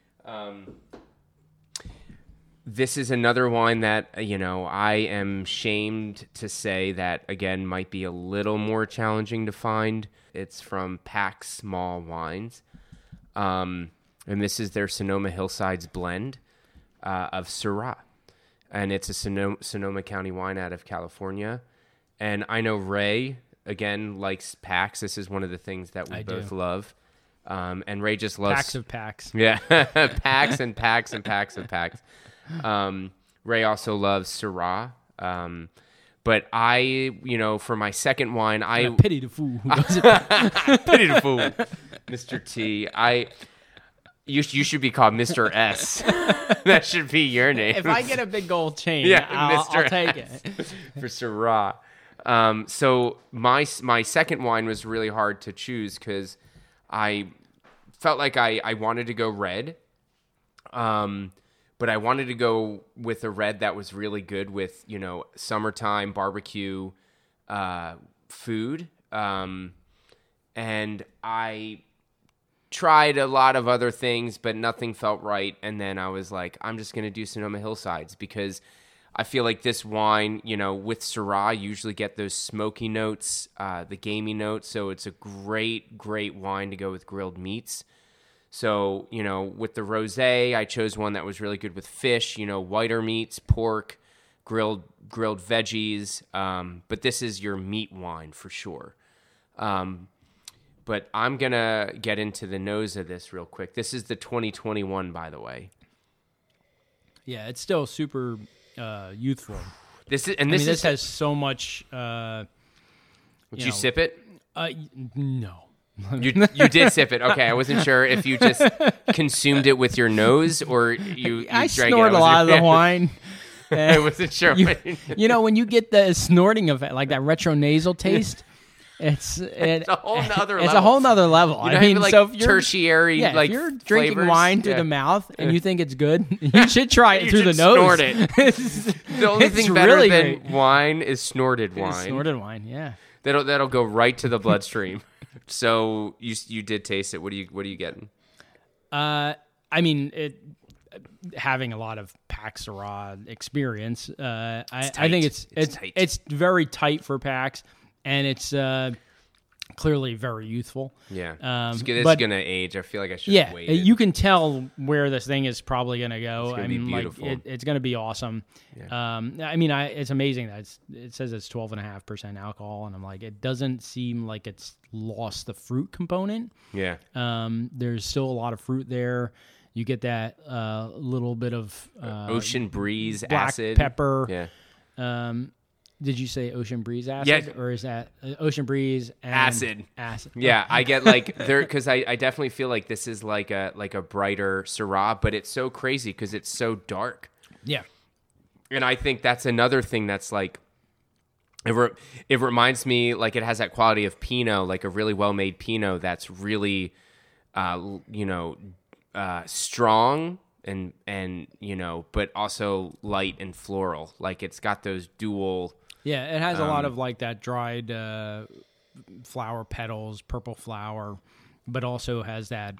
This is another wine that, I am shamed to say that, again, might be a little more challenging to find. It's from Pax Small Wines. And this is their Sonoma Hillsides blend of Syrah. And it's a Sonoma County wine out of California. And I know Ray, again, likes Pax. This is one of the things that we both love. And Ray just loves... Packs of Pax. Yeah, Pax and Pax and Pax of Pax. Ray also loves Syrah. But I, for my second wine, I pity the fool who does it. Pity the fool, Mr. T. You should be called Mr. S. That should be your name. If I get a big gold chain, Yeah, I'll take it. For Syrah. So my second wine was really hard to choose because I felt like I wanted to go red. But I wanted to go with a red that was really good with, summertime barbecue food. and I tried a lot of other things, but nothing felt right. And then I was like, I'm just going to do Sonoma Hillsides because I feel like this wine, with Syrah, you usually get those smoky notes, the gamey notes. So it's a great, great wine to go with grilled meats. So, with the rosé, I chose one that was really good with fish, whiter meats, pork, grilled veggies. But this is your meat wine for sure. But I'm going to get into the nose of this real quick. This is the 2021, by the way. Yeah, it's still super youthful. This has so much. Would you sip it? No. You did sip it. Okay, I wasn't sure if you just consumed it with your nose or you I drank snort a lot of the wine. I wasn't sure. When you get the snorting of it, like that retronasal taste. It's a whole nother level. It's a whole nother level. So if you're tertiary, if you're drinking flavors, wine through the mouth and you think it's good, you should try it through the nose. Snort it. The only thing better really than great. Wine is snorted wine. Snorted wine, yeah. That'll go right to the bloodstream. So you did taste it. What are you getting? Having a lot of PAX Syrah experience, I think it's very tight for PAX. And it's clearly very youthful. Yeah. This is going to age. I feel like I should have waited. You can tell where this thing is probably going to go. It's going to be beautiful. It's going to be awesome. Yeah. It's amazing that it says it's 12.5% alcohol. And I'm like, it doesn't seem like it's lost the fruit component. Yeah. There's still a lot of fruit there. You get that little bit of ocean breeze, black acid. pepper. Yeah. Did you say ocean breeze acid, or is that ocean breeze and acid? Acid. Yeah, I get like there because I definitely feel like this is like a brighter Syrah, but it's so crazy because it's so dark. Yeah, and I think that's another thing that's like it reminds me like it has that quality of Pinot, like a really well made Pinot that's really strong. And but also light and floral. Like it's got those dual. Yeah, it has a lot of like that dried flower petals, purple flower, but also has that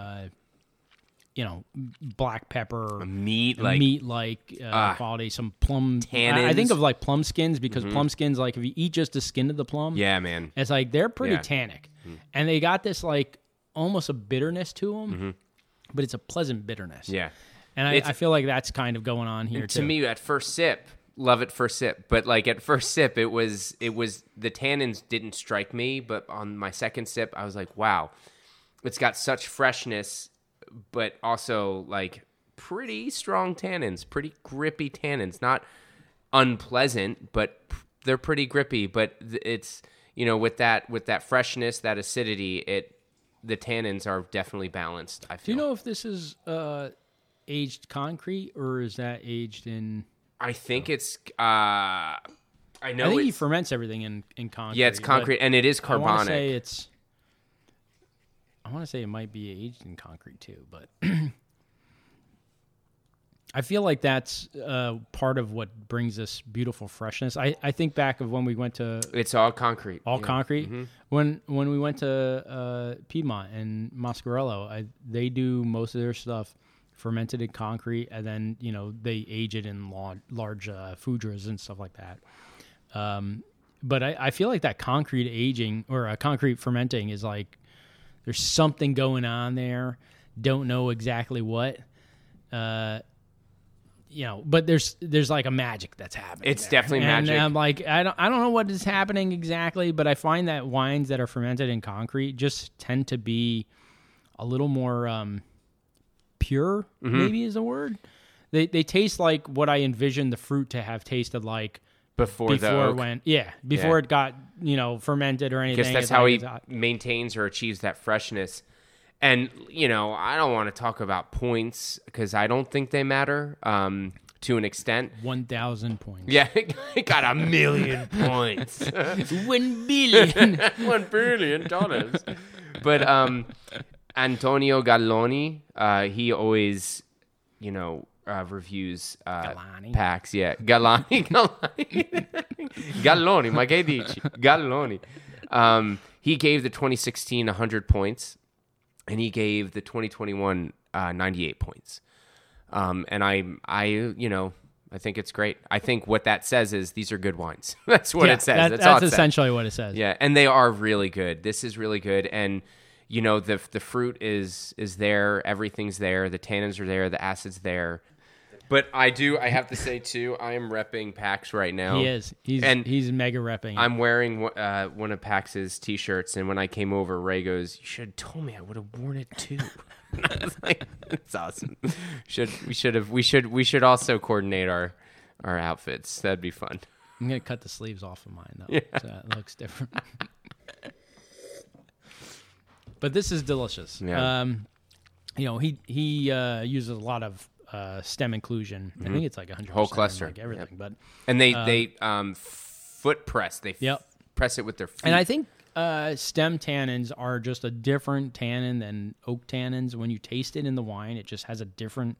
black pepper, meat quality, some plum tannins. I think of like plum skins because plum skins, like if you eat just the skin of the plum, yeah, man, it's like they're pretty tannic, and they got this like almost a bitterness to them. But it's a pleasant bitterness. Yeah. And I feel like that's kind of going on here, too. To me, at first sip, love it first sip. But, like, at first sip, it was the tannins didn't strike me. But on my second sip, I was like, wow. It's got such freshness, but also, like, pretty strong tannins. Pretty grippy tannins. Not unpleasant, but they're pretty grippy. But it's, with that freshness, that acidity, the tannins are definitely balanced, I feel. Do you know if this is aged concrete or is that aged in... I think it's... I think he ferments everything in concrete. Yeah, it's concrete, and it is carbonic. I want to say it might be aged in concrete too, but... I feel like that's part of what brings this beautiful freshness. I think back of when we went to... It's all concrete. All concrete? Mm-hmm. When we went to Piedmont and Mascarello, they do most of their stuff fermented in concrete, and then, they age it in large foudres and stuff like that. But I feel like that concrete aging or concrete fermenting is like there's something going on there. Don't know exactly what. But there's like a magic that's happening. It's definitely magic. And I'm like, I don't know what is happening exactly, but I find that wines that are fermented in concrete just tend to be a little more pure, maybe is a word. They taste like what I envisioned the fruit to have tasted like before it got, fermented or anything. Because that's how he maintains or achieves that freshness. And, I don't want to talk about points because I don't think they matter to an extent. 1,000 points. Yeah, it got 1 million points. 1 billion. $1 billion. But Antonio Galloni, he always, reviews PAX. Yeah, Galloni. Galloni, ma che dici? Galloni. He gave the 2016 100 points, and he gave the 2021 98 points. And I think it's great. I think what that says is these are good wines. That's what it says. That's all it essentially says. what it says. Yeah, and they are really good. This is really good, and the fruit is there. Everything's there. The tannins are there. The acid's there. But I have to say too, I am repping PAX right now. He is. He's mega repping. I'm wearing one of PAX's t-shirts, and when I came over, Ray goes, "You should have told me. I would have worn it too." I was like, "It's awesome. We should also coordinate our outfits. That'd be fun." I'm gonna cut the sleeves off of mine though, Yeah. so it looks different. But this is delicious. Yeah. He uses a lot of stem inclusion. I think it's like 100% Whole cluster, like everything. Yep. But And they foot press. They press it with their feet. And I think stem tannins are just a different tannin than oak tannins. When you taste it in the wine, it just has a different,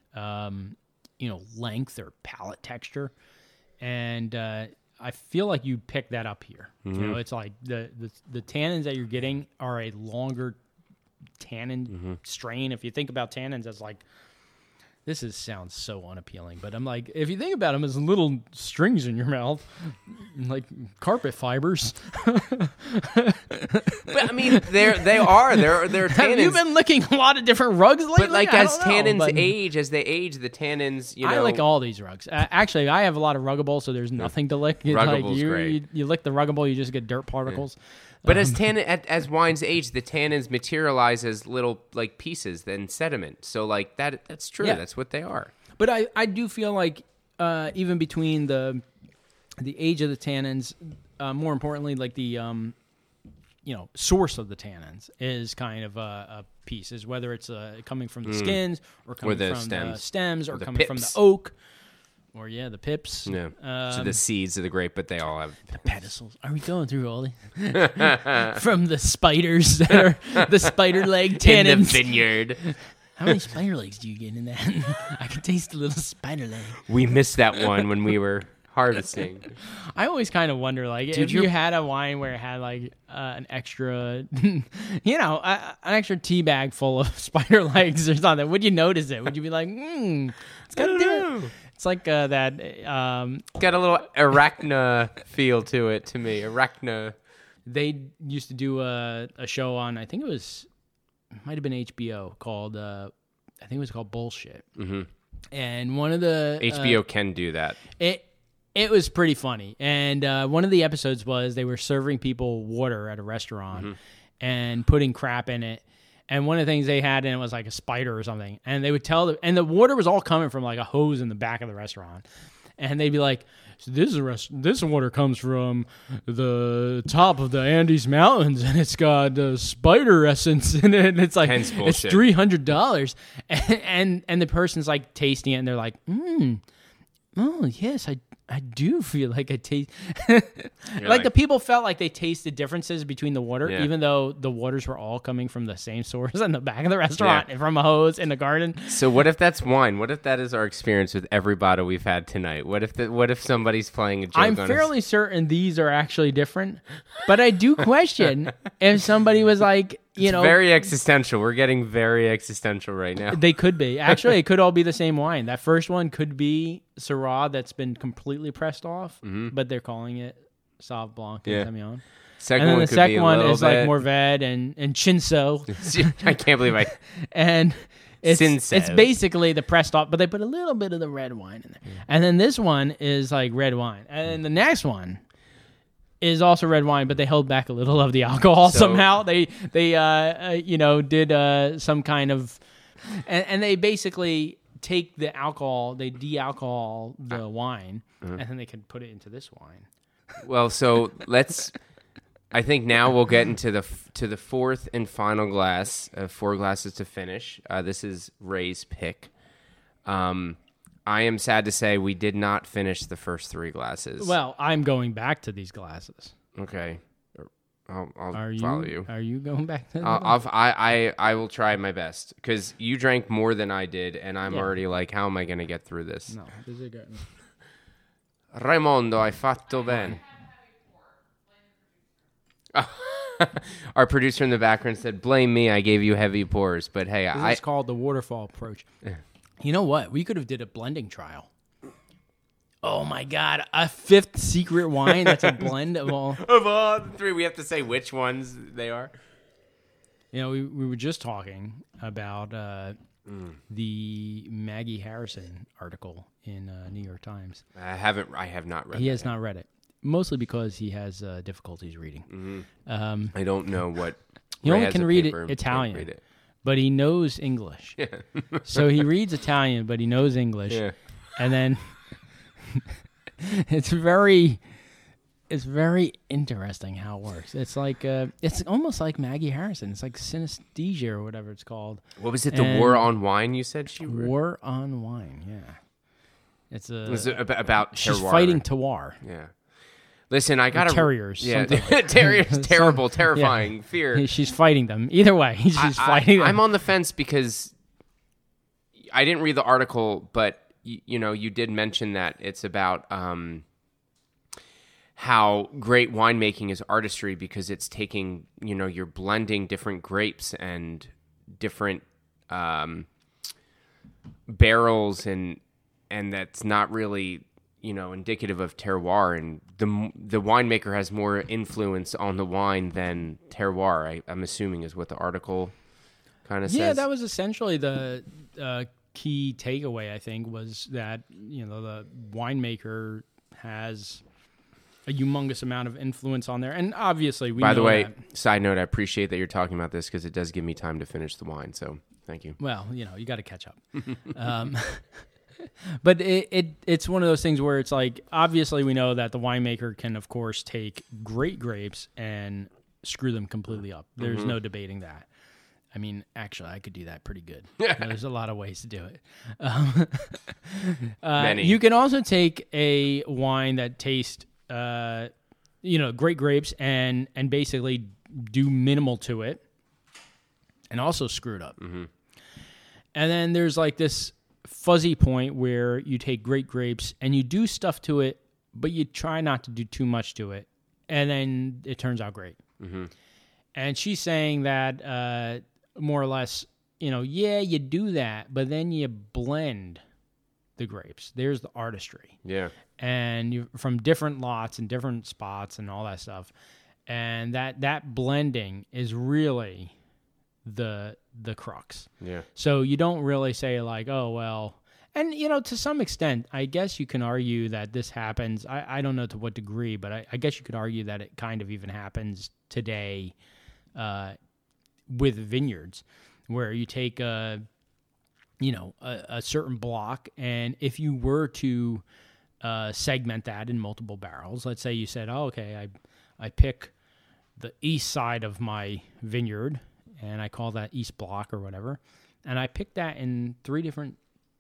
length or palate texture. And I feel like you pick that up here. Mm-hmm. It's like the tannins that you're getting are a longer tannin strain. If you think about tannins as like, sounds so unappealing, but I'm like, if you think about them as little strings in your mouth, like carpet fibers. But I mean, they're tannins. Have you been licking a lot of different rugs lately? But like as tannins age, the tannins, I lick all these rugs. Actually, I have a lot of Ruggable, so there's nothing to lick. Ruggable's great. You lick the Ruggable, you just get dirt particles. Yeah. But as wines age, the tannins materialize as little like pieces, then sediment. So like that's true. Yeah. That's what they are. But I do feel like even between the age of the tannins, more importantly, like the source of the tannins is kind of a piece. Is whether it's coming from the skins or coming from the stems or the coming pips. from the oak. Or the pips. Yeah. So the seeds of the grape, but they all have the pedicels. Are we going through all the from the spiders that are the spider leg tannins in the vineyard? How many spider legs do you get in that? I can taste a little spider leg. We missed that one when we were harvesting. I always kind of wonder, like, if you had a wine where it had like an extra, an extra tea bag full of spider legs or something, would you notice it? Would you be like, it's got to do it? It's like that. Got a little arachna feel to it to me. Arachna. They used to do a show on, I think it might have been HBO called, I think it was called Bullshit. Mm-hmm. And one of the HBO can do that. It was pretty funny. And one of the episodes was they were serving people water at a restaurant and putting crap in it. And one of the things they had in it was like a spider or something. And they would and the water was all coming from like a hose in the back of the restaurant. And they'd be like, so this water comes from the top of the Andes Mountains, and it's got spider essence in it. And it's like, it's $300. And the person's like tasting it, and they're like, oh, yes, I do feel like I taste... like the people felt like they tasted differences between the water, even though the waters were all coming from the same source in the back of the restaurant and from a hose in the garden. So what if that's wine? What if that is our experience with every bottle we've had tonight? What if somebody's playing a joke I'm fairly certain these are actually different, but I do question if somebody was like, very existential. We're getting very existential right now. They could be. Actually, it could all be the same wine. That first one could be Syrah that's been completely pressed off, but they're calling it Sauv Blanc and Semillon. Second one the could second be a one little is bit... like Mourvedre and Chinsault. I can't believe and it's Cinsault. basically the pressed off, but they put a little bit of the red wine in there. And then this one is like red wine. And then the next one is also red wine, but they held back a little of the alcohol somehow. They did some kind of, and they basically take the alcohol, they de-alcohol the wine, and then they can put it into this wine. Well, so I think now we'll get into the fourth and final glass. 4 glasses to finish. This is Ray's pick. I am sad to say we did not finish the first 3 glasses. Well, I'm going back to these glasses. Okay, I'll follow you. Are you going back to them? I will try my best because you drank more than I did, and I'm already like, how am I going to get through this? No, this is good. Raimondo, hai fatto bene. Our producer in the background said, "Blame me, I gave you heavy pours." But hey, this is called the waterfall approach. You know what? We could have did a blending trial. Oh my God, a fifth secret wine that's a blend of all the three. We have to say which ones they are. You know, we were just talking about the Maggie Harrison article in New York Times. I have not read it. He has not read it, mostly because he has difficulties reading. I don't know what. He only can read Italian, but he knows English. Yeah. So he reads Italian, but he knows English. Yeah. And then it's very interesting how it works. It's like it's almost like Maggie Harrison. It's like synesthesia or whatever it's called. What was it? The War on Wine? You said she wrote? War on Wine. Yeah. It's about she's terroir. fighting terroir. Yeah. Listen, I got terriers. Yeah, terriers, terrible, terrifying, yeah. Fear. She's fighting them. Either way, she's fighting them. I'm on the fence because I didn't read the article, but you did mention that it's about how great winemaking is artistry because it's taking, you're blending different grapes and different barrels and that's not really indicative of terroir, and the winemaker has more influence on the wine than terroir. I'm assuming is what the article kind of says. Yeah, that was essentially the key takeaway. I think was that the winemaker has a humongous amount of influence on there, and obviously we. By the way, side note, I appreciate that you're talking about this because it does give me time to finish the wine. So thank you. Well, you got to catch up. But it's one of those things where it's like, obviously we know that the winemaker can, of course, take great grapes and screw them completely up. There's no debating that. I mean, actually, I could do that pretty good. There's a lot of ways to do it. Many. You can also take a wine that tastes, great grapes and basically do minimal to it and also screw it up. Mm-hmm. And then there's like this fuzzy point where you take great grapes and you do stuff to it, but you try not to do too much to it, and then it turns out great. Mm-hmm. And she's saying that more or less, you do that, but then you blend the grapes. There's the artistry. Yeah. And you from different lots and different spots and all that stuff. And that blending is really the crux. Yeah. So you don't really say like, oh, well, and to some extent, I guess you can argue that this happens. I don't know to what degree, but I guess you could argue that it kind of even happens today with vineyards where you take a certain block, and if you were to segment that in multiple barrels, let's say you said, oh, okay, I pick the east side of my vineyard, and I call that East Block or whatever, and I picked that in 3 different,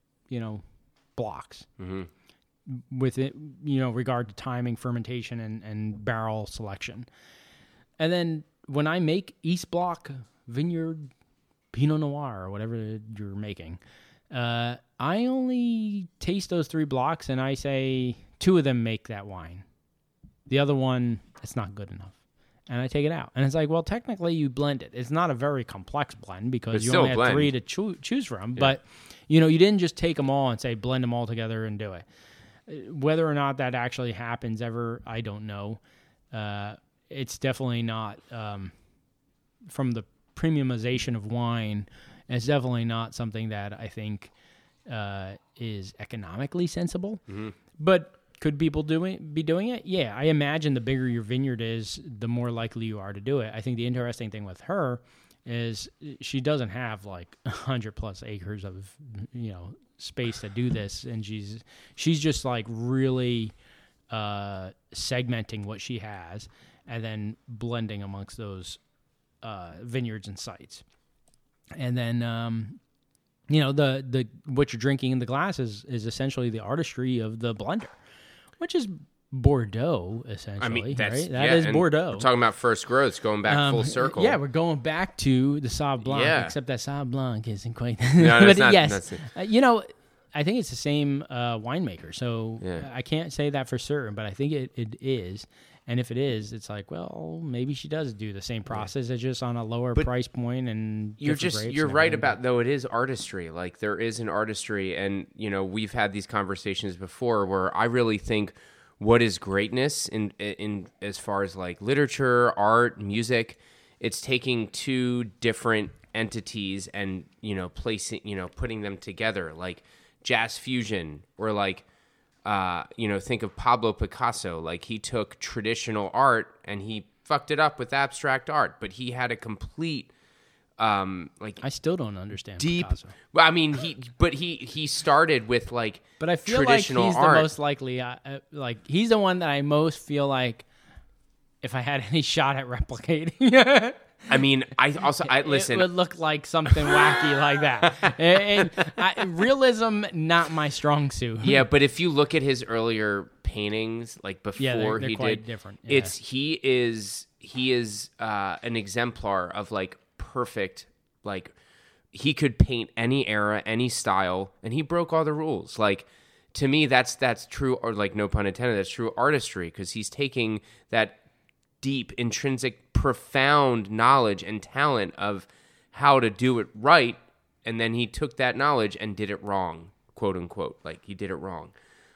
blocks with it, regard to timing, fermentation, and barrel selection. And then when I make East Block Vineyard Pinot Noir or whatever you're making, I only taste those 3 blocks and I say 2 of them make that wine. The other one, it's not good enough. And I take it out. And it's like, well, technically you blend it. It's not a very complex blend because you only have 3 to choose from. Yeah. But, you didn't just take them all and say blend them all together and do it. Whether or not that actually happens ever, I don't know. It's definitely not, from the premiumization of wine, it's definitely not something that I think is economically sensible. Mm-hmm. But could people be doing it? Yeah, I imagine the bigger your vineyard is, the more likely you are to do it. I think the interesting thing with her is she doesn't have like 100+ acres of space to do this, and she's just like really segmenting what she has and then blending amongst those vineyards and sites. And then the what you're drinking in the glass is essentially the artistry of the blender, which is Bordeaux, essentially. I mean, that is Bordeaux. We're talking about first growths, going back full circle. Yeah, we're going back to the Sauv Blanc, except that Sauv Blanc isn't quite. No, but not, yes, I think it's the same winemaker, so I can't say that for certain, but I think it is. And if it is, it's like, well, maybe she does do the same process. It's just on a lower price point, and you're right about, though, it is artistry. Like, there is an artistry, and we've had these conversations before where I really think what is greatness in as far as like literature, art, music, it's taking two different entities and putting them together, like jazz fusion, or like think of Pablo Picasso. Like, he took traditional art and he fucked it up with abstract art, but he had a complete I still don't understand deep Picasso. Well, I mean, he started with like, but I feel like he's art. The most likely he's the one that I most feel like if I had any shot at replicating. I mean, I listen. It would look like something wacky like that. And realism, not my strong suit. Yeah, but if you look at his earlier paintings, like before they're he quite did, different. Yeah. He is an exemplar of like perfect. Like, he could paint any era, any style, and he broke all the rules. Like, to me, that's true, or like, no pun intended, that's true artistry, because he's taking that deep, intrinsic, profound knowledge and talent of how to do it right, and then he took that knowledge and did it wrong, quote unquote. Like, he did it wrong.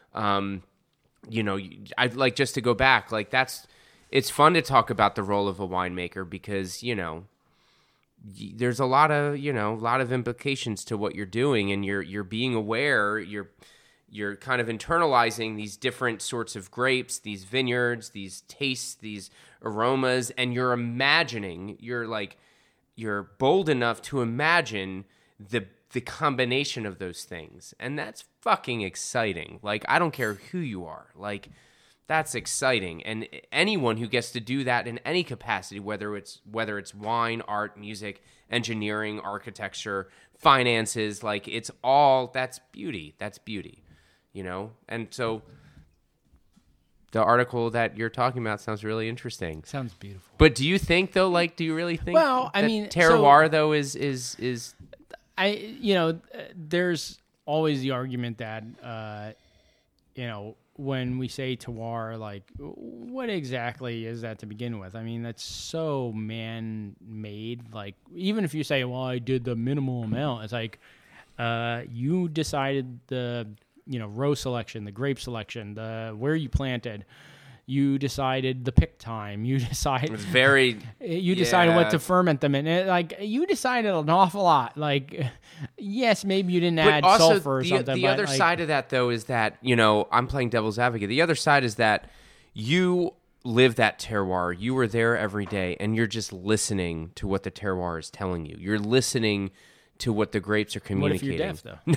I'd like, just to go back, like, it's fun to talk about the role of a winemaker, because there's a lot of implications to what you're doing, and you're being aware, you're kind of internalizing these different sorts of grapes, these vineyards, these tastes, these aromas, and you're bold enough to imagine the combination of those things. And that's fucking exciting. Like, I don't care who you are. Like, that's exciting. And anyone who gets to do that in any capacity, whether it's wine, art, music, engineering, architecture, finances, like, it's all, that's beauty. That's beauty. And so the article that you're talking about sounds really interesting. Sounds beautiful. But do you think, though, like, do you really think terroir, though, is there's always the argument that, when we say terroir, like, what exactly is that to begin with? I mean, that's so man-made. Like, even if you say, well, I did the minimal amount, it's like, you decided the row selection, the grape selection, the where you planted. You decided the pick time. You decided it was very. You decided what to ferment them in. You decided an awful lot. Like, yes, maybe you didn't add sulfur or something. The other side of that, though, is that I'm playing devil's advocate. The other side is that you live that terroir. You were there every day, and you're just listening to what the terroir is telling you. You're listening to what the grapes are communicating. What if you're deaf, though?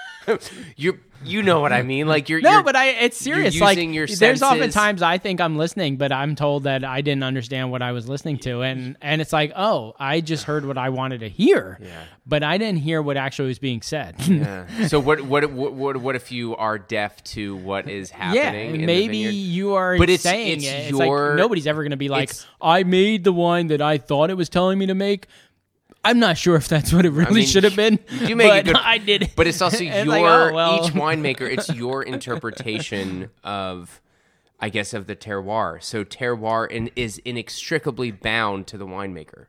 You know what I mean? Like, it's serious. You're using your there's senses. oftentimes I think I'm listening, but I'm told that I didn't understand what I was listening to, and it's like, oh, I just heard what I wanted to hear, but I didn't hear what actually was being said. Yeah. So what if you are deaf to what is happening? Yeah, maybe you are saying it's like nobody's ever going to be like, I made the wine that I thought it was telling me to make. I'm not sure if that's what it really should have been. You make a good, I did. But it's also each winemaker. It's your interpretation of, I guess, of the terroir. So terroir is inextricably bound to the winemaker.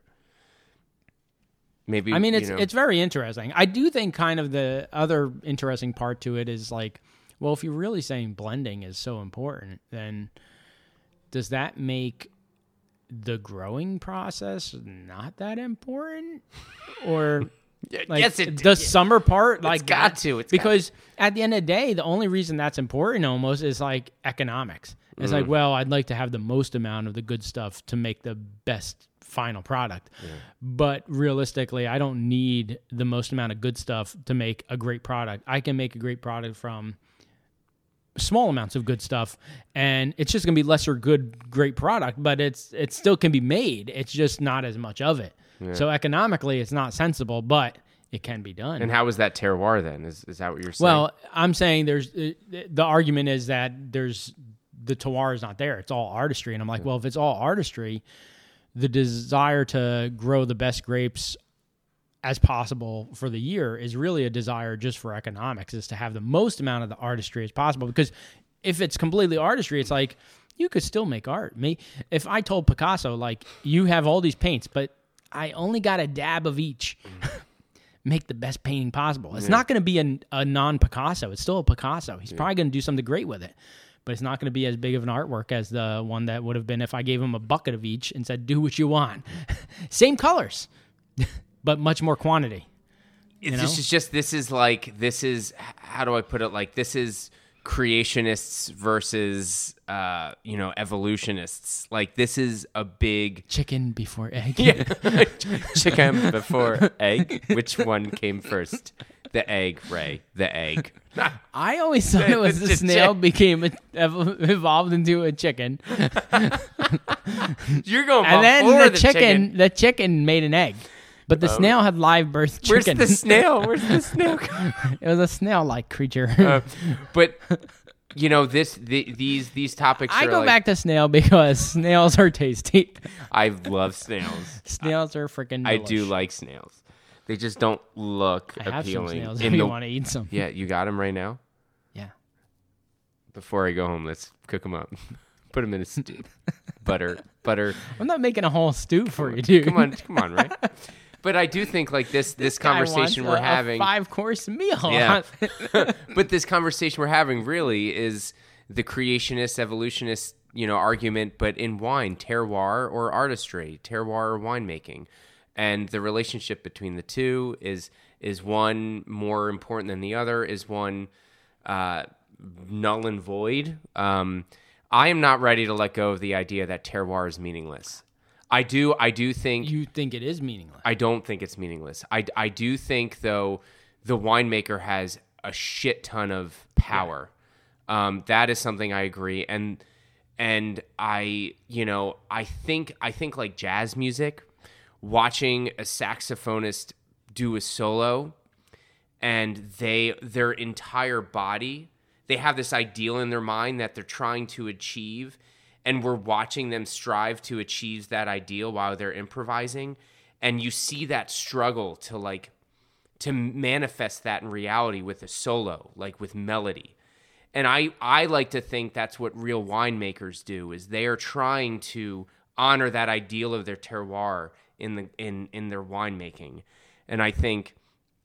Maybe it's very interesting. I do think kind of the other interesting part to it is like, well, if you're really saying blending is so important, then does that make the growing process not that important? Or yes, the summer part, like, because at the end of the day, the only reason that's important almost is like economics. It's like, well, I'd like to have the most amount of the good stuff to make the best final product. Yeah. But realistically, I don't need the most amount of good stuff to make a great product. I can make a great product from small amounts of good stuff, and it's just going to be lesser good, great product, but it still can be made. It's just not as much of it. Yeah. So economically, it's not sensible, but it can be done. And how is that terroir then? Is that what you're saying? Well, I'm saying there's the argument is that the terroir is not there. It's all artistry. And I'm like, well, if it's all artistry, the desire to grow the best grapes as possible for the year is really a desire just for economics, is to have the most amount of the artistry as possible. Because if it's completely artistry, it's like, you could still make art. If I told Picasso, like, you have all these paints, but I only got a dab of each, make the best painting possible. It's not going to be a non-Picasso. It's still a Picasso. He's probably going to do something great with it, but it's not going to be as big of an artwork as the one that would have been if I gave him a bucket of each and said, do what you want. Same colors, but much more quantity. This is how do I put it? Like, this is creationists versus evolutionists. Like, this is a big chicken before egg. Yeah. Chicken before egg. Which one came first? The egg, Ray. The egg. I always thought it was the snail evolved into a chicken. You're going and then the chicken. The chicken made an egg. But the snail had live birth chicken. Where's the snail? Where's the snail? It was a snail-like creature. But these topics. I go back to snail because snails are tasty. I love snails. Snails are freaking. I do like snails. They just don't look appealing. I have some snails if you want to eat some. Yeah, you got them right now? Yeah. Before I go home, let's cook them up. Put them in a stew. Butter. I'm not making a whole stew for you, dude. Come on, right? But I do think, like, this conversation we're having, a 5-course meal. Yeah. But this conversation we're having really is the creationist, evolutionist, argument, but in wine, terroir or artistry, terroir or winemaking. And the relationship between the two is one more important than the other? Is one null and void? I am not ready to let go of the idea that terroir is meaningless. I do think... You think it is meaningless? I don't think it's meaningless. I do think, though, the winemaker has a shit ton of power. Yeah. That is something I agree. And I think like jazz music, watching a saxophonist do a solo, and their entire body, they have this ideal in their mind that they're trying to achieve, and we're watching them strive to achieve that ideal while they're improvising, and you see that struggle to manifest that in reality with a solo, like with melody. And I like to think that's what real winemakers do, is they are trying to honor that ideal of their terroir in their winemaking. And I think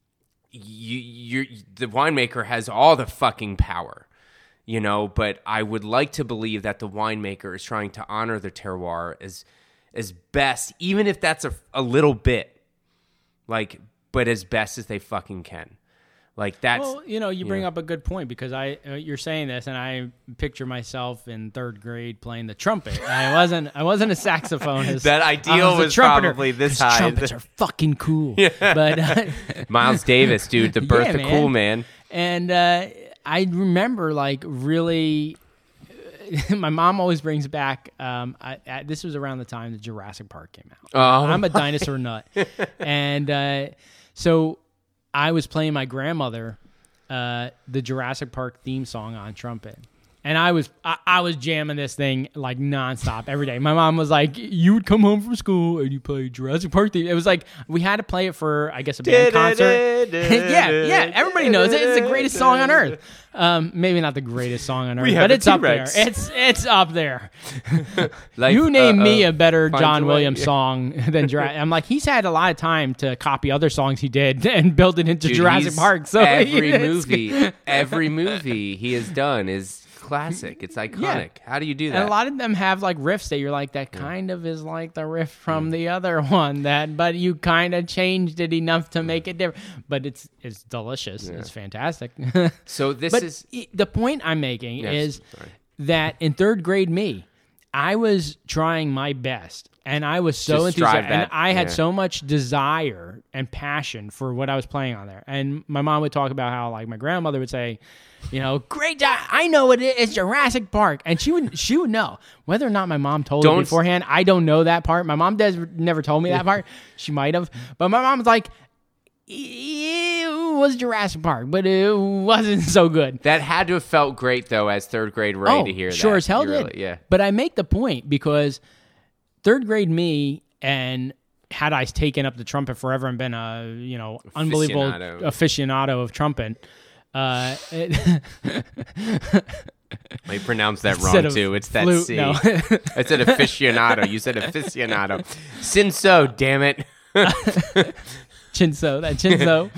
the winemaker has all the fucking power, but I would like to believe that the winemaker is trying to honor the terroir as best, even if that's a little bit, but as best as they fucking can. Like, that's... Well, you bring up a good point, because you're saying this, and I picture myself in third grade playing the trumpet. I wasn't a saxophonist. That ideal was probably this high. Trumpets are fucking cool. Yeah. But Miles Davis, dude, the birth of cool, man. And I remember, really... my mom always brings back... this was around the time that Jurassic Park came out. Oh. I'm a dinosaur nut. And so... I was playing my grandmother the Jurassic Park theme song on trumpet, and I was jamming this thing like nonstop every day. My mom was like, "You would come home from school and you play Jurassic Park theme." It was like we had to play it for, I guess, a band concert. yeah, everybody knows it. It's the greatest song on earth. Maybe not the greatest song on earth, but it's up there. It's up there. You name me a better John Williams song than Jurassic. I'm like, he's had a lot of time to copy other songs he did and build it into Jurassic Park. So every movie he has done is classic. It's iconic. Yeah. How do you do that? And a lot of them have riffs that you're like, that kind of is like the riff from the other one, but you kind of changed it enough to make it different. But it's delicious. Yeah. It's fantastic. So the point I'm making is that in third grade I was trying my best, and I was so enthusiastic, and I had so much desire and passion for what I was playing on there. And my mom would talk about how, my grandmother would say, great job, I know what it is, Jurassic Park. And she would know. Whether or not my mom told her beforehand, I don't know that part. My mom never told me that part. She might have. But my mom was like, it was Jurassic Park, but it wasn't so good. That had to have felt great, though, as third grade Ray, to hear that. Sure as hell did. Yeah. But I make the point because third grade me, and had I taken up the trumpet forever and been a unbelievable aficionado of trumpet, I pronounced that Instead wrong of too. It's that flute, C. no. I said aficionado. You said aficionado. Sinso, damn it. Chinso, that Chinso.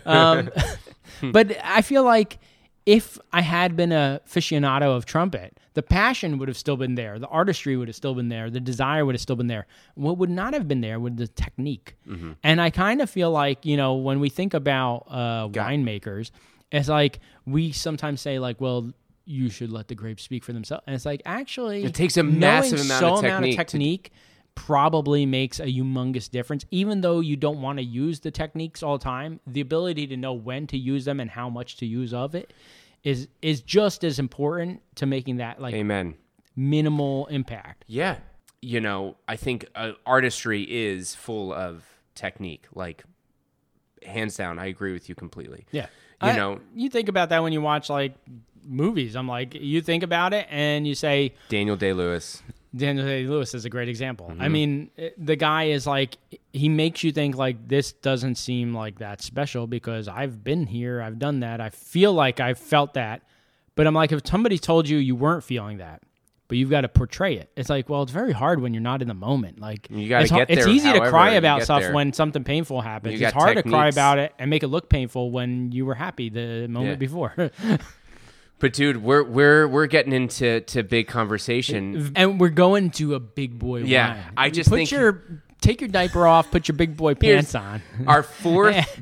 But I feel like if I had been a aficionado of trumpet, the passion would have still been there. The artistry would have still been there. The desire would have still been there. What would not have been there would the technique. Mm-hmm. And I kind of feel like, when we think about winemakers, it's like we sometimes say like, well, you should let the grapes speak for themselves. And it's like, actually, it takes a massive amount of technique probably makes a humongous difference. Even though you don't want to use the techniques all the time, the ability to know when to use them and how much to use of it is just as important to making that like Amen. Minimal impact. Yeah. I think artistry is full of technique. Like, hands down, I agree with you completely. Yeah. You think about that when you watch like movies. I'm like, you think about it and you say Daniel Day-Lewis is a great example. Mm-hmm. I mean, the guy is like, he makes you think like, this doesn't seem like that special because I've been here, I've done that, I feel like I've felt that. But I'm like, if somebody told you weren't feeling that, but you've got to portray it, it's like, well, it's very hard when you're not in the moment. Like, you got to get there. It's easy to cry about stuff when something painful happens. It's hard to cry about it and make it look painful when you were happy the moment before. But dude, we're getting into big conversation, and we're going to a big boy wine. I just think take your diaper off, put your big boy pants on. Our fourth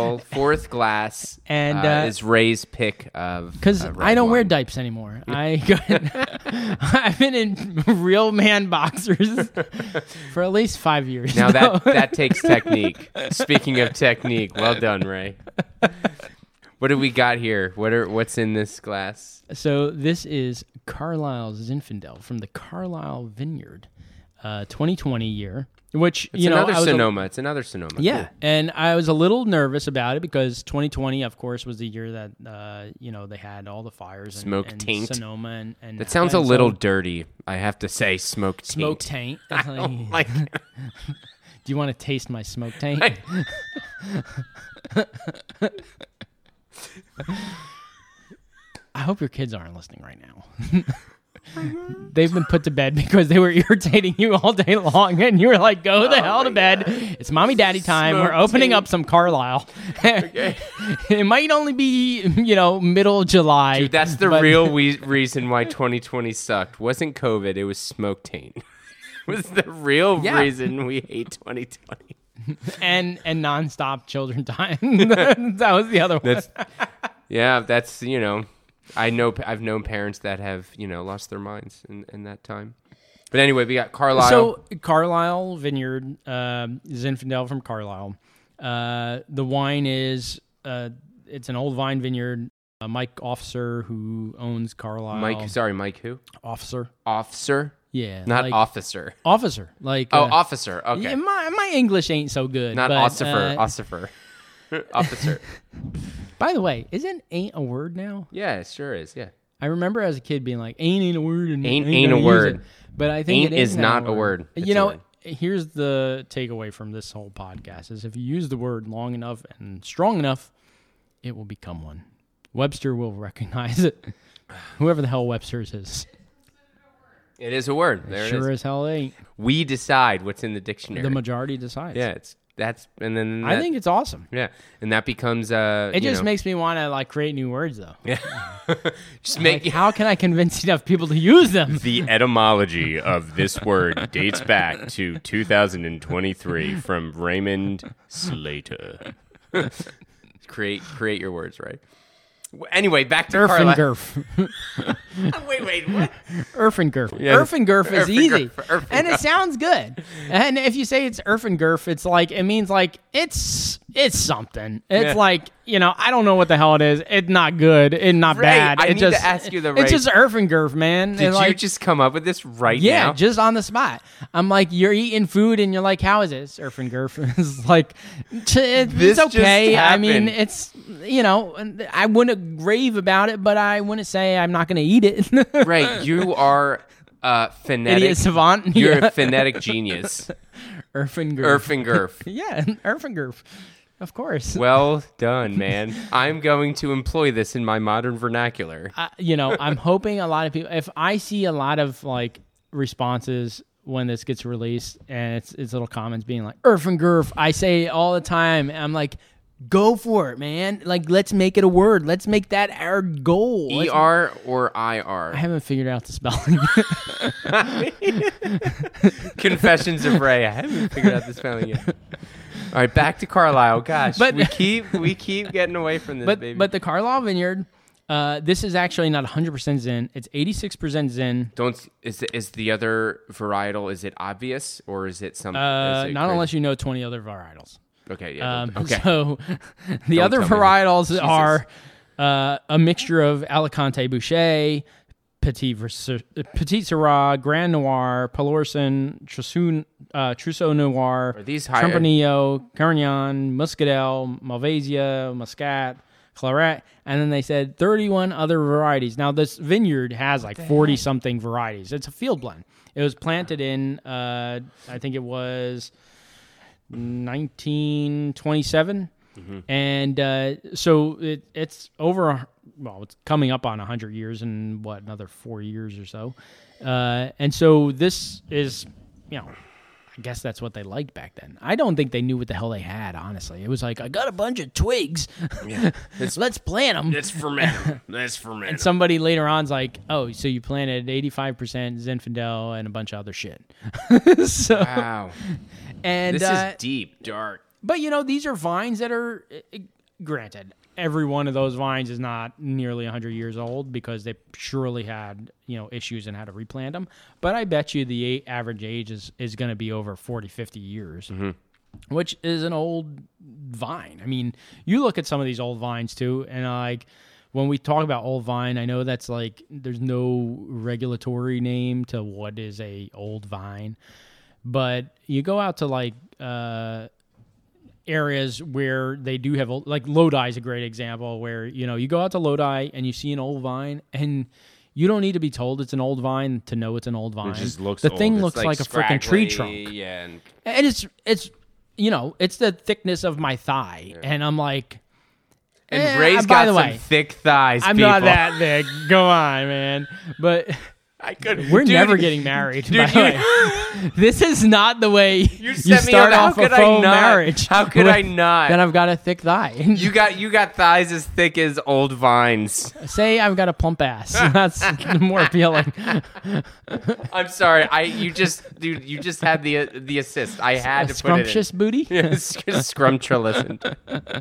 glass, and is Ray's pick of because I don't wear diapers anymore. I've been in real man boxers for at least 5 years. Now that takes technique. Speaking of technique, well done, Ray. What do we got here? What's in this glass? So this is Carlisle Zinfandel from the Carlisle Vineyard, 2020 year. Which it's another Sonoma. It's another Sonoma. Yeah, cool. And I was a little nervous about it because 2020, of course, was the year that they had all the fires. Smoke and taint. Sonoma and that sounds a little dirty. I have to say, smoke taint. Smoke taint. I don't like it. Do you want to taste my smoke taint? I hope your kids aren't listening right now. They've been put to bed because they were irritating you all day long, and you were like, go the hell to bed. God. It's mommy daddy time. We're opening up some Carlisle. Okay. It might only be, middle of July. Dude, that's the real reason why 2020 sucked. Wasn't COVID, it was smoke taint. Was the real reason we hate 2020. And nonstop children time. That was the other one. That's I've known parents that have lost their minds in that time. But anyway, we got Carlisle. So Carlisle Vineyard, Zinfandel from Carlisle. The wine is it's an old vine vineyard. Mike Officer, who owns Carlisle. Mike who? Officer. Yeah, not officer. Officer, like officer. Okay. Yeah, my English ain't so good. Not ossifer. Officer. By the way, ain't a word now? Yeah, it sure is. Yeah. I remember as a kid being like, ain't a word. And ain't a word. But I think ain't is not a word. Here's the takeaway from this whole podcast is if you use the word long enough and strong enough, it will become one. Webster will recognize it. Whoever the hell Webster's is. It is a word. There it sure is. As hell ain't. We decide what's in the dictionary. The majority decides. Yeah, I think it's awesome. Yeah, and that becomes it just makes me want to create new words though. Yeah. How can I convince enough people to use them? The etymology of this word dates back to 2023 from Raymond Slater. Create your words, right? Anyway, back to Carlisle. Wait, what? Erfengurf. Yeah. Erfengurf is easy. And it sounds good. And if you say it's Erfengurf, it's it means it's something. It's I don't know what the hell it is. It's not good. It's not bad. I need to ask you the right. It's just Erfengurf, man. Did you just come up with this right now? Yeah, just on the spot. I'm like, you're eating food and you're like, how is this? Erfengurf. It's okay. I mean, it's, I wouldn't rave about it, but I wouldn't say I'm not going to eat it. Right. You are a phonetic. Idiot savant. You're a phonetic genius. Erfengurf. Erfengurf. Yeah, Erfengurf. Of course. Well done, man. I'm going to employ this in my modern vernacular. I'm hoping a lot of people, if I see a lot of like responses when this gets released and it's little comments being like, "Erf and Gerf," I say it all the time. I'm like, go for it, man. Like, let's make it a word. Let's make that our goal. ER or IR? I haven't figured out the spelling. Confessions of Ray. I haven't figured out the spelling yet. All right, back to Carlisle. Gosh, but we keep getting away from this, baby. But the Carlisle Vineyard, this is actually not 100% Zin. It's 86% Zin. Is the other varietal? Is it obvious or is it something? Not unless you know 20 other varietals. Okay, yeah. Okay. So the other varietals are a mixture of Alicante Bouschet, Petit Syrah, Grand Noir, Palorson, Trousseau Noir, Tempranillo, Carignan, Muscadel, Malvasia, Muscat, Claret, and then they said 31 other varieties. Now, this vineyard has like 40-something varieties. It's a field blend. It was planted in, I think it was 1927. Mm-hmm. And so it's over, it's coming up on 100 years in, another 4 years or so. And so this is, I guess that's what they liked back then. I don't think they knew what the hell they had, honestly. It was like, I got a bunch of twigs. Yeah, let's plant them. Let's ferment them. And somebody later on's like, oh, so you planted 85% Zinfandel and a bunch of other shit. So, wow. And this is deep, dark. But, these are vines that are, granted, every one of those vines is not nearly 100 years old because they surely had, issues and had to replant them. But I bet you the average age is going to be over 40, 50 years, mm-hmm. which is an old vine. I mean, you look at some of these old vines, too, and like when we talk about old vine, I know that's like there's no regulatory name to what is a old vine. But you go out to like areas where they do have, like Lodi is a great example where, you go out to Lodi and you see an old vine and you don't need to be told it's an old vine to know it's an old vine. It just looks the old. thing It's looks like a freaking tree trunk. Yeah. And it's it's the thickness of my thigh. Yeah. And I'm like, and Ray's got some thick thighs, I'm people. not that big. Go on, man. But we're never getting married. By the way. This is not the way you start off a faux marriage. How could I not? Then I've got a thick thigh. You got thighs as thick as old vines. Say I've got a plump ass. That's more appealing. I'm sorry. You just had the assist. I had to put it in. Scrumptious booty. Scrumptious.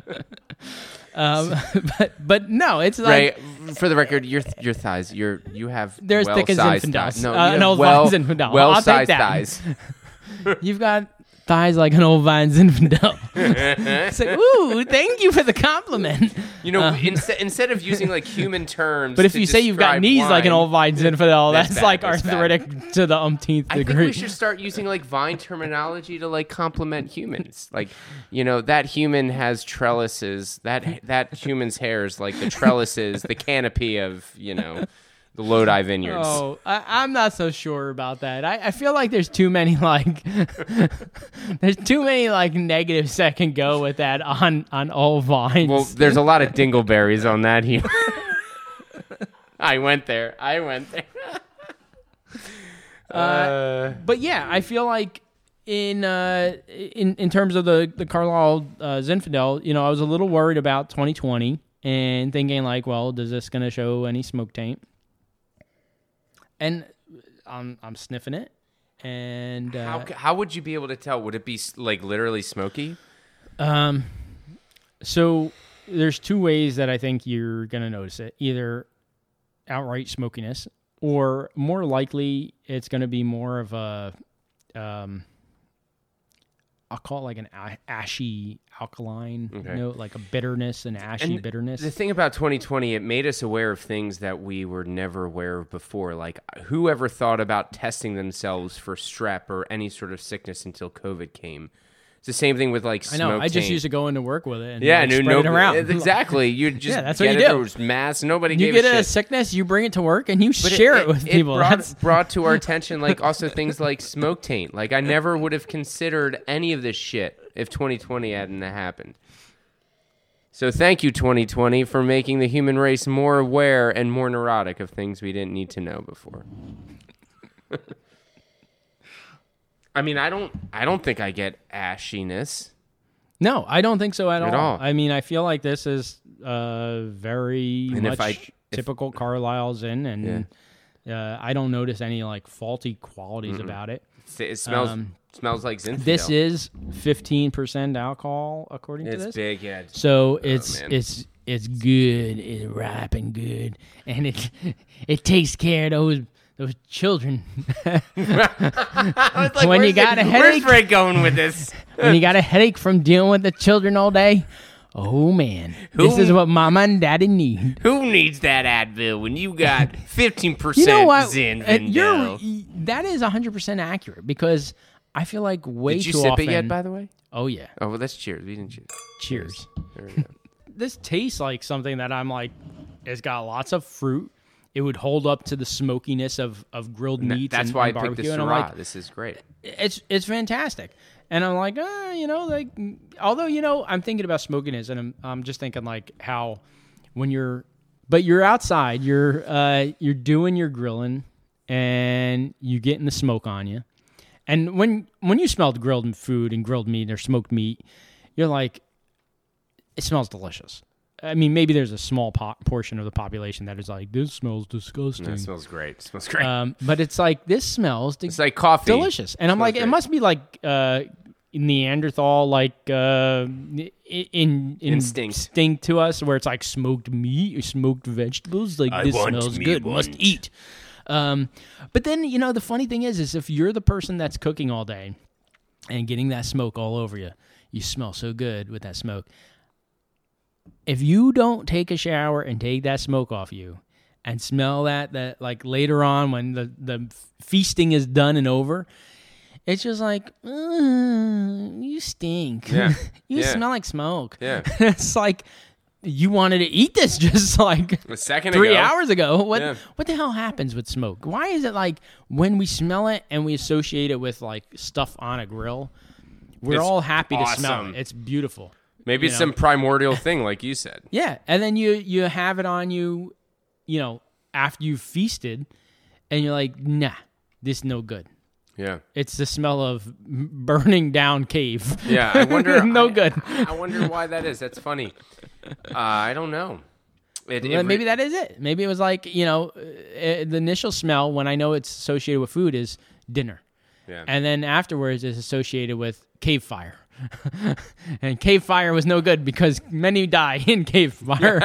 But no, it's like Ray, for the record, your thighs, you have they're as thick as Zinfandel. No, an old vine Zinfandel. Well-sized thighs. You've got thighs like an old vine Zinfandel. It's like, ooh, thank you for the compliment. Instead of using like human terms, but if you say you've got knees like an old vine Zinfandel, that's like arthritic bad. To the umpteenth degree. I think we should start using like vine terminology to like compliment humans. Like, that human has trellises. That human's hair is like the trellises, the canopy of the Lodi vineyards. Oh, I'm not so sure about that. I feel like there's too many negatives that can go with that on all vines. Well, there's a lot of dingleberries on that here. I went there. But yeah, I feel like in terms of the Carlisle Zinfandel, I was a little worried about 2020 and thinking like, well, is this going to show any smoke taint? And I'm sniffing it, and how would you be able to tell? Would it be like literally smoky? So there's two ways that I think you're gonna notice it: either outright smokiness, or more likely it's gonna be more of a I'll call it like an ashy alkaline note, like a bitterness, an ashy bitterness. The thing about 2020, it made us aware of things that we were never aware of before. Like, whoever thought about testing themselves for strep or any sort of sickness until COVID came? It's the same thing with like smoke taint. I just used to go into work with it and spread it around. Exactly. You just that's get what you it. do. There was mass. Nobody gave a shit. You get a sickness, you bring it to work, and you share it with people. It brought to our attention like also things like smoke taint. Like I never would have considered any of this shit if 2020 hadn't happened. So thank you, 2020, for making the human race more aware and more neurotic of things we didn't need to know before. I mean, I don't think I get ashiness. No, I don't think so at all. I mean, I feel like this is very much typical Carlisle's in, and I don't notice any like faulty qualities about it. It smells like Zinfandel. This is 15% alcohol, according to this. It's big, yeah. So it's good, it's ripe and good, and it takes care of those children. When you got a headache, where's Fred going with this? When you got a headache from dealing with the children all day, oh man, this is what Mama and Daddy need. Who needs that Advil when you got 15% Zinfandel? That is 100% accurate because I feel like way too often. Did you sip it yet, by the way? Oh yeah. Oh well, let's cheers. We didn't cheers. Cheers. There we go. This tastes like something that I'm like, it's got lots of fruit. It would hold up to the smokiness of grilled meats. That's why I picked this Syrah. Like, this is great. It's fantastic. And I'm like, like, although, I'm thinking about smokiness, and I'm just thinking like how when you're outside, you're doing your grilling, and you getting the smoke on you, and when you smell grilled food and grilled meat or smoked meat, you're like, it smells delicious. I mean, maybe there's a small portion of the population that is like, this smells disgusting. No, it smells great. It smells great. But it's like, this smells it's like coffee. Delicious. And I'm like, great. It must be like Neanderthal, like instinct to us, where it's like smoked meat or smoked vegetables. Like, this smells good. Must eat. But then, the funny thing is if you're the person that's cooking all day and getting that smoke all over you, you smell so good with that smoke. If you don't take a shower and take that smoke off you and smell that like later on when the feasting is done and over, it's just like, you stink. Yeah. You smell like smoke. Yeah. It's like you wanted to eat this just like a second 3 hours ago. What the hell happens with smoke? Why is it like when we smell it and we associate it with like stuff on a grill, we're all happy to smell it. It's beautiful. Maybe it's some primordial thing, like you said. Yeah, and then you have it on you, after you've feasted, and you're like, nah, this is no good. Yeah. It's the smell of burning down cave. Yeah, I wonder. Good. I wonder why that is. That's funny. I don't know. Maybe that is it. Maybe it was like, the initial smell when I know it's associated with food is dinner. Yeah. And then afterwards it's associated with cave fire. And cave fire was no good because many die in cave fire.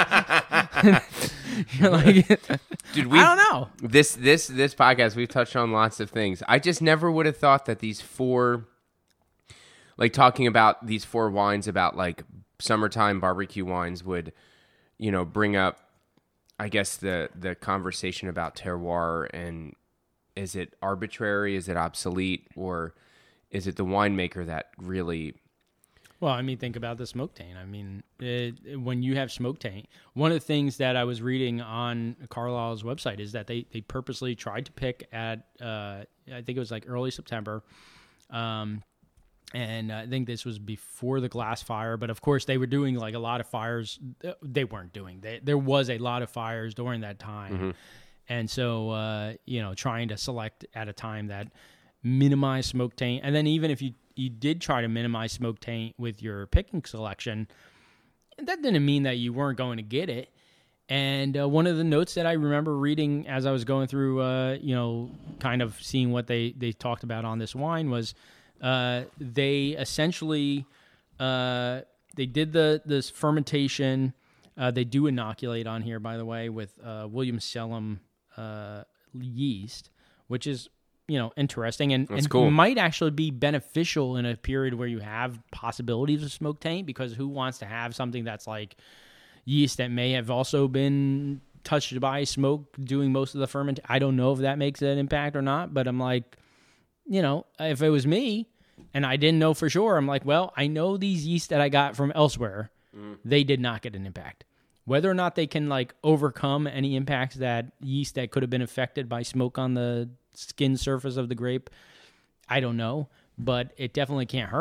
You're like, dude, I don't know. This podcast, we've touched on lots of things. I just never would have thought that these four, like talking about these four wines about like summertime barbecue wines would, bring up, I guess, the conversation about terroir and is it arbitrary, is it obsolete, or is it the winemaker that really... Well, I mean, think about the smoke taint. I mean, when you have smoke taint, one of the things that I was reading on Carlisle's website is that they purposely tried to pick at, I think it was like early September, and I think this was before the glass fire, but of course they were doing like a lot of fires. They weren't doing. There was a lot of fires during that time. Mm-hmm. And so, trying to select at a time that minimize smoke taint. And then even if you did try to minimize smoke taint with your picking selection, that didn't mean that you weren't going to get it. And one of the notes that I remember reading as I was going through, kind of seeing what they talked about on this wine was they essentially, they did this fermentation. They do inoculate on here, by the way, with Williams-Salem yeast, which is, interesting and cool. Might actually be beneficial in a period where you have possibilities of smoke taint, because who wants to have something that's like yeast that may have also been touched by smoke doing most of the fermentation? I don't know if that makes an impact or not, but I'm like, if it was me and I didn't know for sure, I'm like, well, I know these yeast that I got from elsewhere, they did not get an impact. Whether or not they can like overcome any impacts that yeast that could have been affected by smoke on the skin surface of the grape, I don't know, but it definitely can't hurt.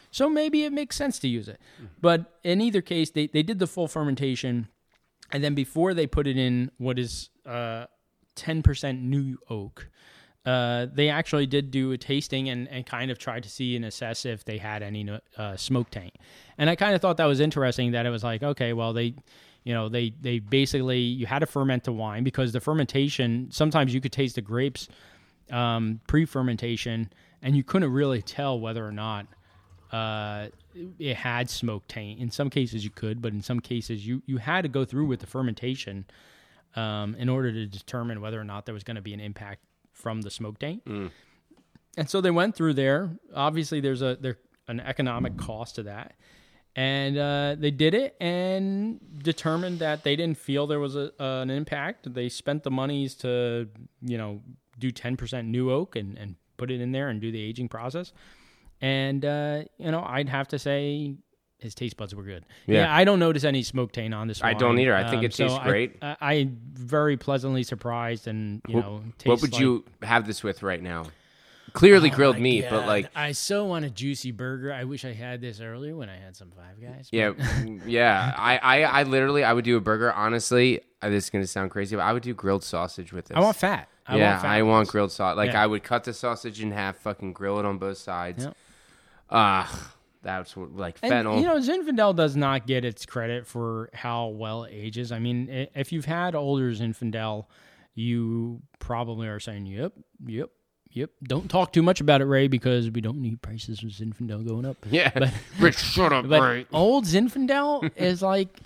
So maybe it makes sense to use it. But in either case, they did the full fermentation, and then before they put it in what is 10% new oak, they actually did do a tasting and kind of tried to see and assess if they had any smoke taint. And I kind of thought that was interesting that it was like, okay, well, they basically, you had to ferment the wine because the fermentation, sometimes you could taste the grapes pre-fermentation and you couldn't really tell whether or not it had smoke taint. In some cases you could, but in some cases you had to go through with the fermentation in order to determine whether or not there was going to be an impact from the smoke taint. And so they went through there. Obviously there's an economic cost to that. And they did it and determined that they didn't feel there was an impact. They spent the monies to, do 10% new oak and put it in there and do the aging process. And, I'd have to say his taste buds were good. Yeah, I don't notice any smoke taint on this wine. I don't either. I think it tastes great. I'm very pleasantly surprised and, what would you have this with right now? Clearly grilled meat, God. but like I so want a juicy burger. I wish I had this earlier when I had some Five Guys. Yeah. I literally would do a burger. Honestly, this is gonna sound crazy, but I would do grilled sausage with this. I want fat. I want grilled sausage. Like I would cut the sausage in half, fucking grill it on both sides. That's what, like fennel. And, Zinfandel does not get its credit for how well it ages. I mean, if you've had older Zinfandel, you probably are saying, yep. Don't talk too much about it, Ray, because we don't need prices of Zinfandel going up. Yeah. But, Rich, shut up, Ray. Old Zinfandel is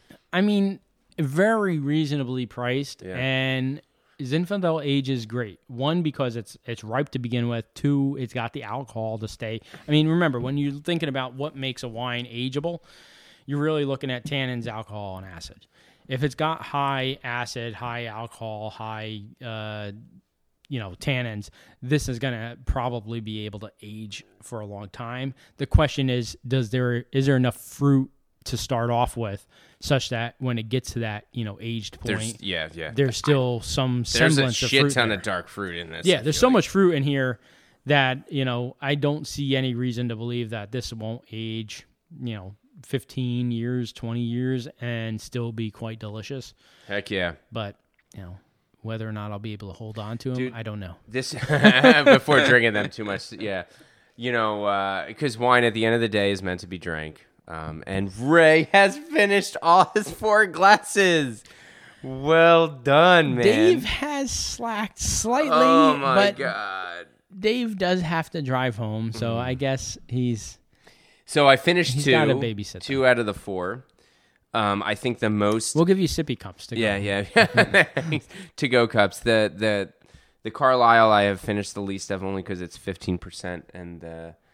very reasonably priced, and Zinfandel ages great. One, because it's ripe to begin with. Two, it's got the alcohol to stay. I mean, remember, when you're thinking about what makes a wine ageable, you're really looking at tannins, alcohol, and acid. If it's got high acid, high alcohol, high tannins, this is going to probably be able to age for a long time. The question is there enough fruit to start off with such that when it gets to that, aged point, there's still some semblance of fruit. There's a shit ton of dark fruit in this. Yeah, there's so much fruit in here that, I don't see any reason to believe that this won't age, 15 years, 20 years and still be quite delicious. Heck yeah. But, whether or not I'll be able to hold on to them, I don't know. This before drinking them too much, because wine at the end of the day is meant to be drank. And Ray has finished all his 4 glasses. Well done, man. Dave has slacked slightly. Oh my God. Dave does have to drive home, so I guess he's. So I finished 2. Got to babysit 2 out of the 4. I think the most. We'll give you sippy cups to go. Yeah. To go cups. The Carlisle I have finished the least of, only because it's 15%, and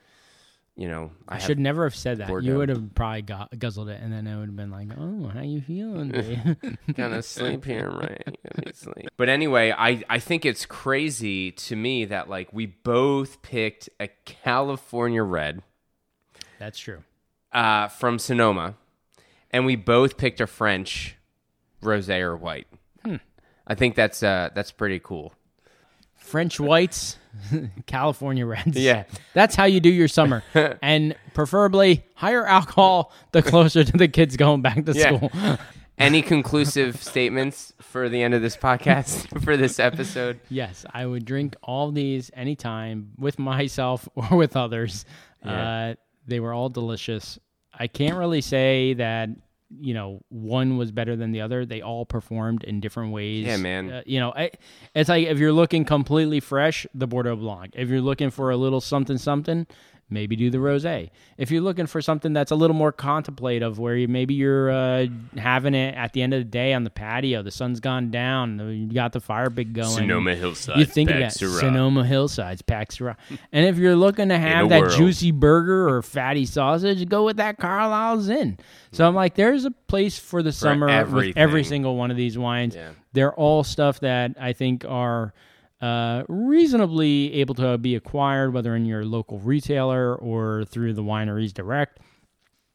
I should never have said that. Bordeaux. You would have probably guzzled it, and then I would have been like, "Oh, how you feeling?" Gonna sleep here, right? Gonna sleep. But anyway, I think it's crazy to me that we both picked a California Red. That's true. From Sonoma. And we both picked a French rosé or white. I think that's pretty cool. French whites, California Reds. Yeah. That's how you do your summer. And preferably higher alcohol the closer to the kids going back to school. Any conclusive statements for the end of this podcast, for this episode? Yes, I would drink all these anytime with myself or with others. Yeah. They were all delicious. I can't really say that, one was better than the other. They all performed in different ways. Yeah, man. It's like if you're looking completely fresh, the Bordeaux Blanc. If you're looking for a little something, maybe do the rosé. If you're looking for something that's a little more contemplative, where you're having it at the end of the day on the patio, the sun's gone down, you got the fire pit going. Sonoma Hillsides, you think of that. Sonoma Hillsides, Pax Syrah. And if you're looking to have that juicy burger or fatty sausage, go with that Carlisle Zin. So I'm like, there's a place for the summer with every single one of these wines. Yeah. They're all stuff that I think are reasonably able to be acquired, whether in your local retailer or through the wineries direct.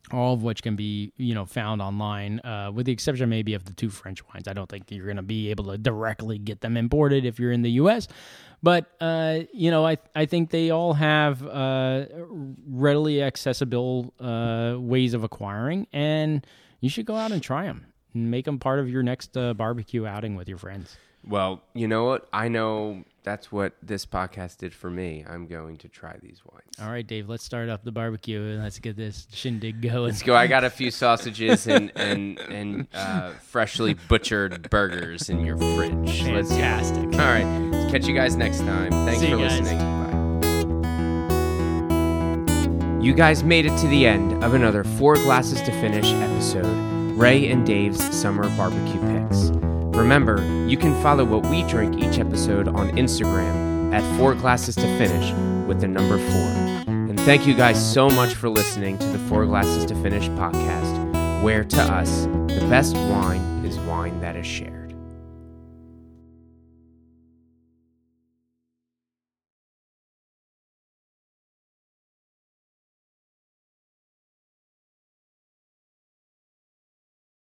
all of which can be, found online, with the exception maybe of the 2 French wines. I don't think you're going to be able to directly get them imported if you're in the U.S., but, I think they all have readily accessible ways of acquiring, and you should go out and try them and make them part of your next barbecue outing with your friends. Well, you know what? I know that's what this podcast did for me. I'm going to try these wines. All right, Dave, let's start up the barbecue and let's get this shindig going. Let's go. I got a few sausages and freshly butchered burgers in your fridge. Fantastic. All right. Let's catch you guys next time. Thanks for listening. Bye. You guys made it to the end of another 4 Glasses to Finish episode, Ray and Dave's Summer Barbecue Picks. Remember, you can follow what we drink each episode on Instagram at 4 Glasses to Finish with the number 4. And thank you guys so much for listening to the 4 Glasses to Finish podcast, where to us, the best wine is wine that is shared.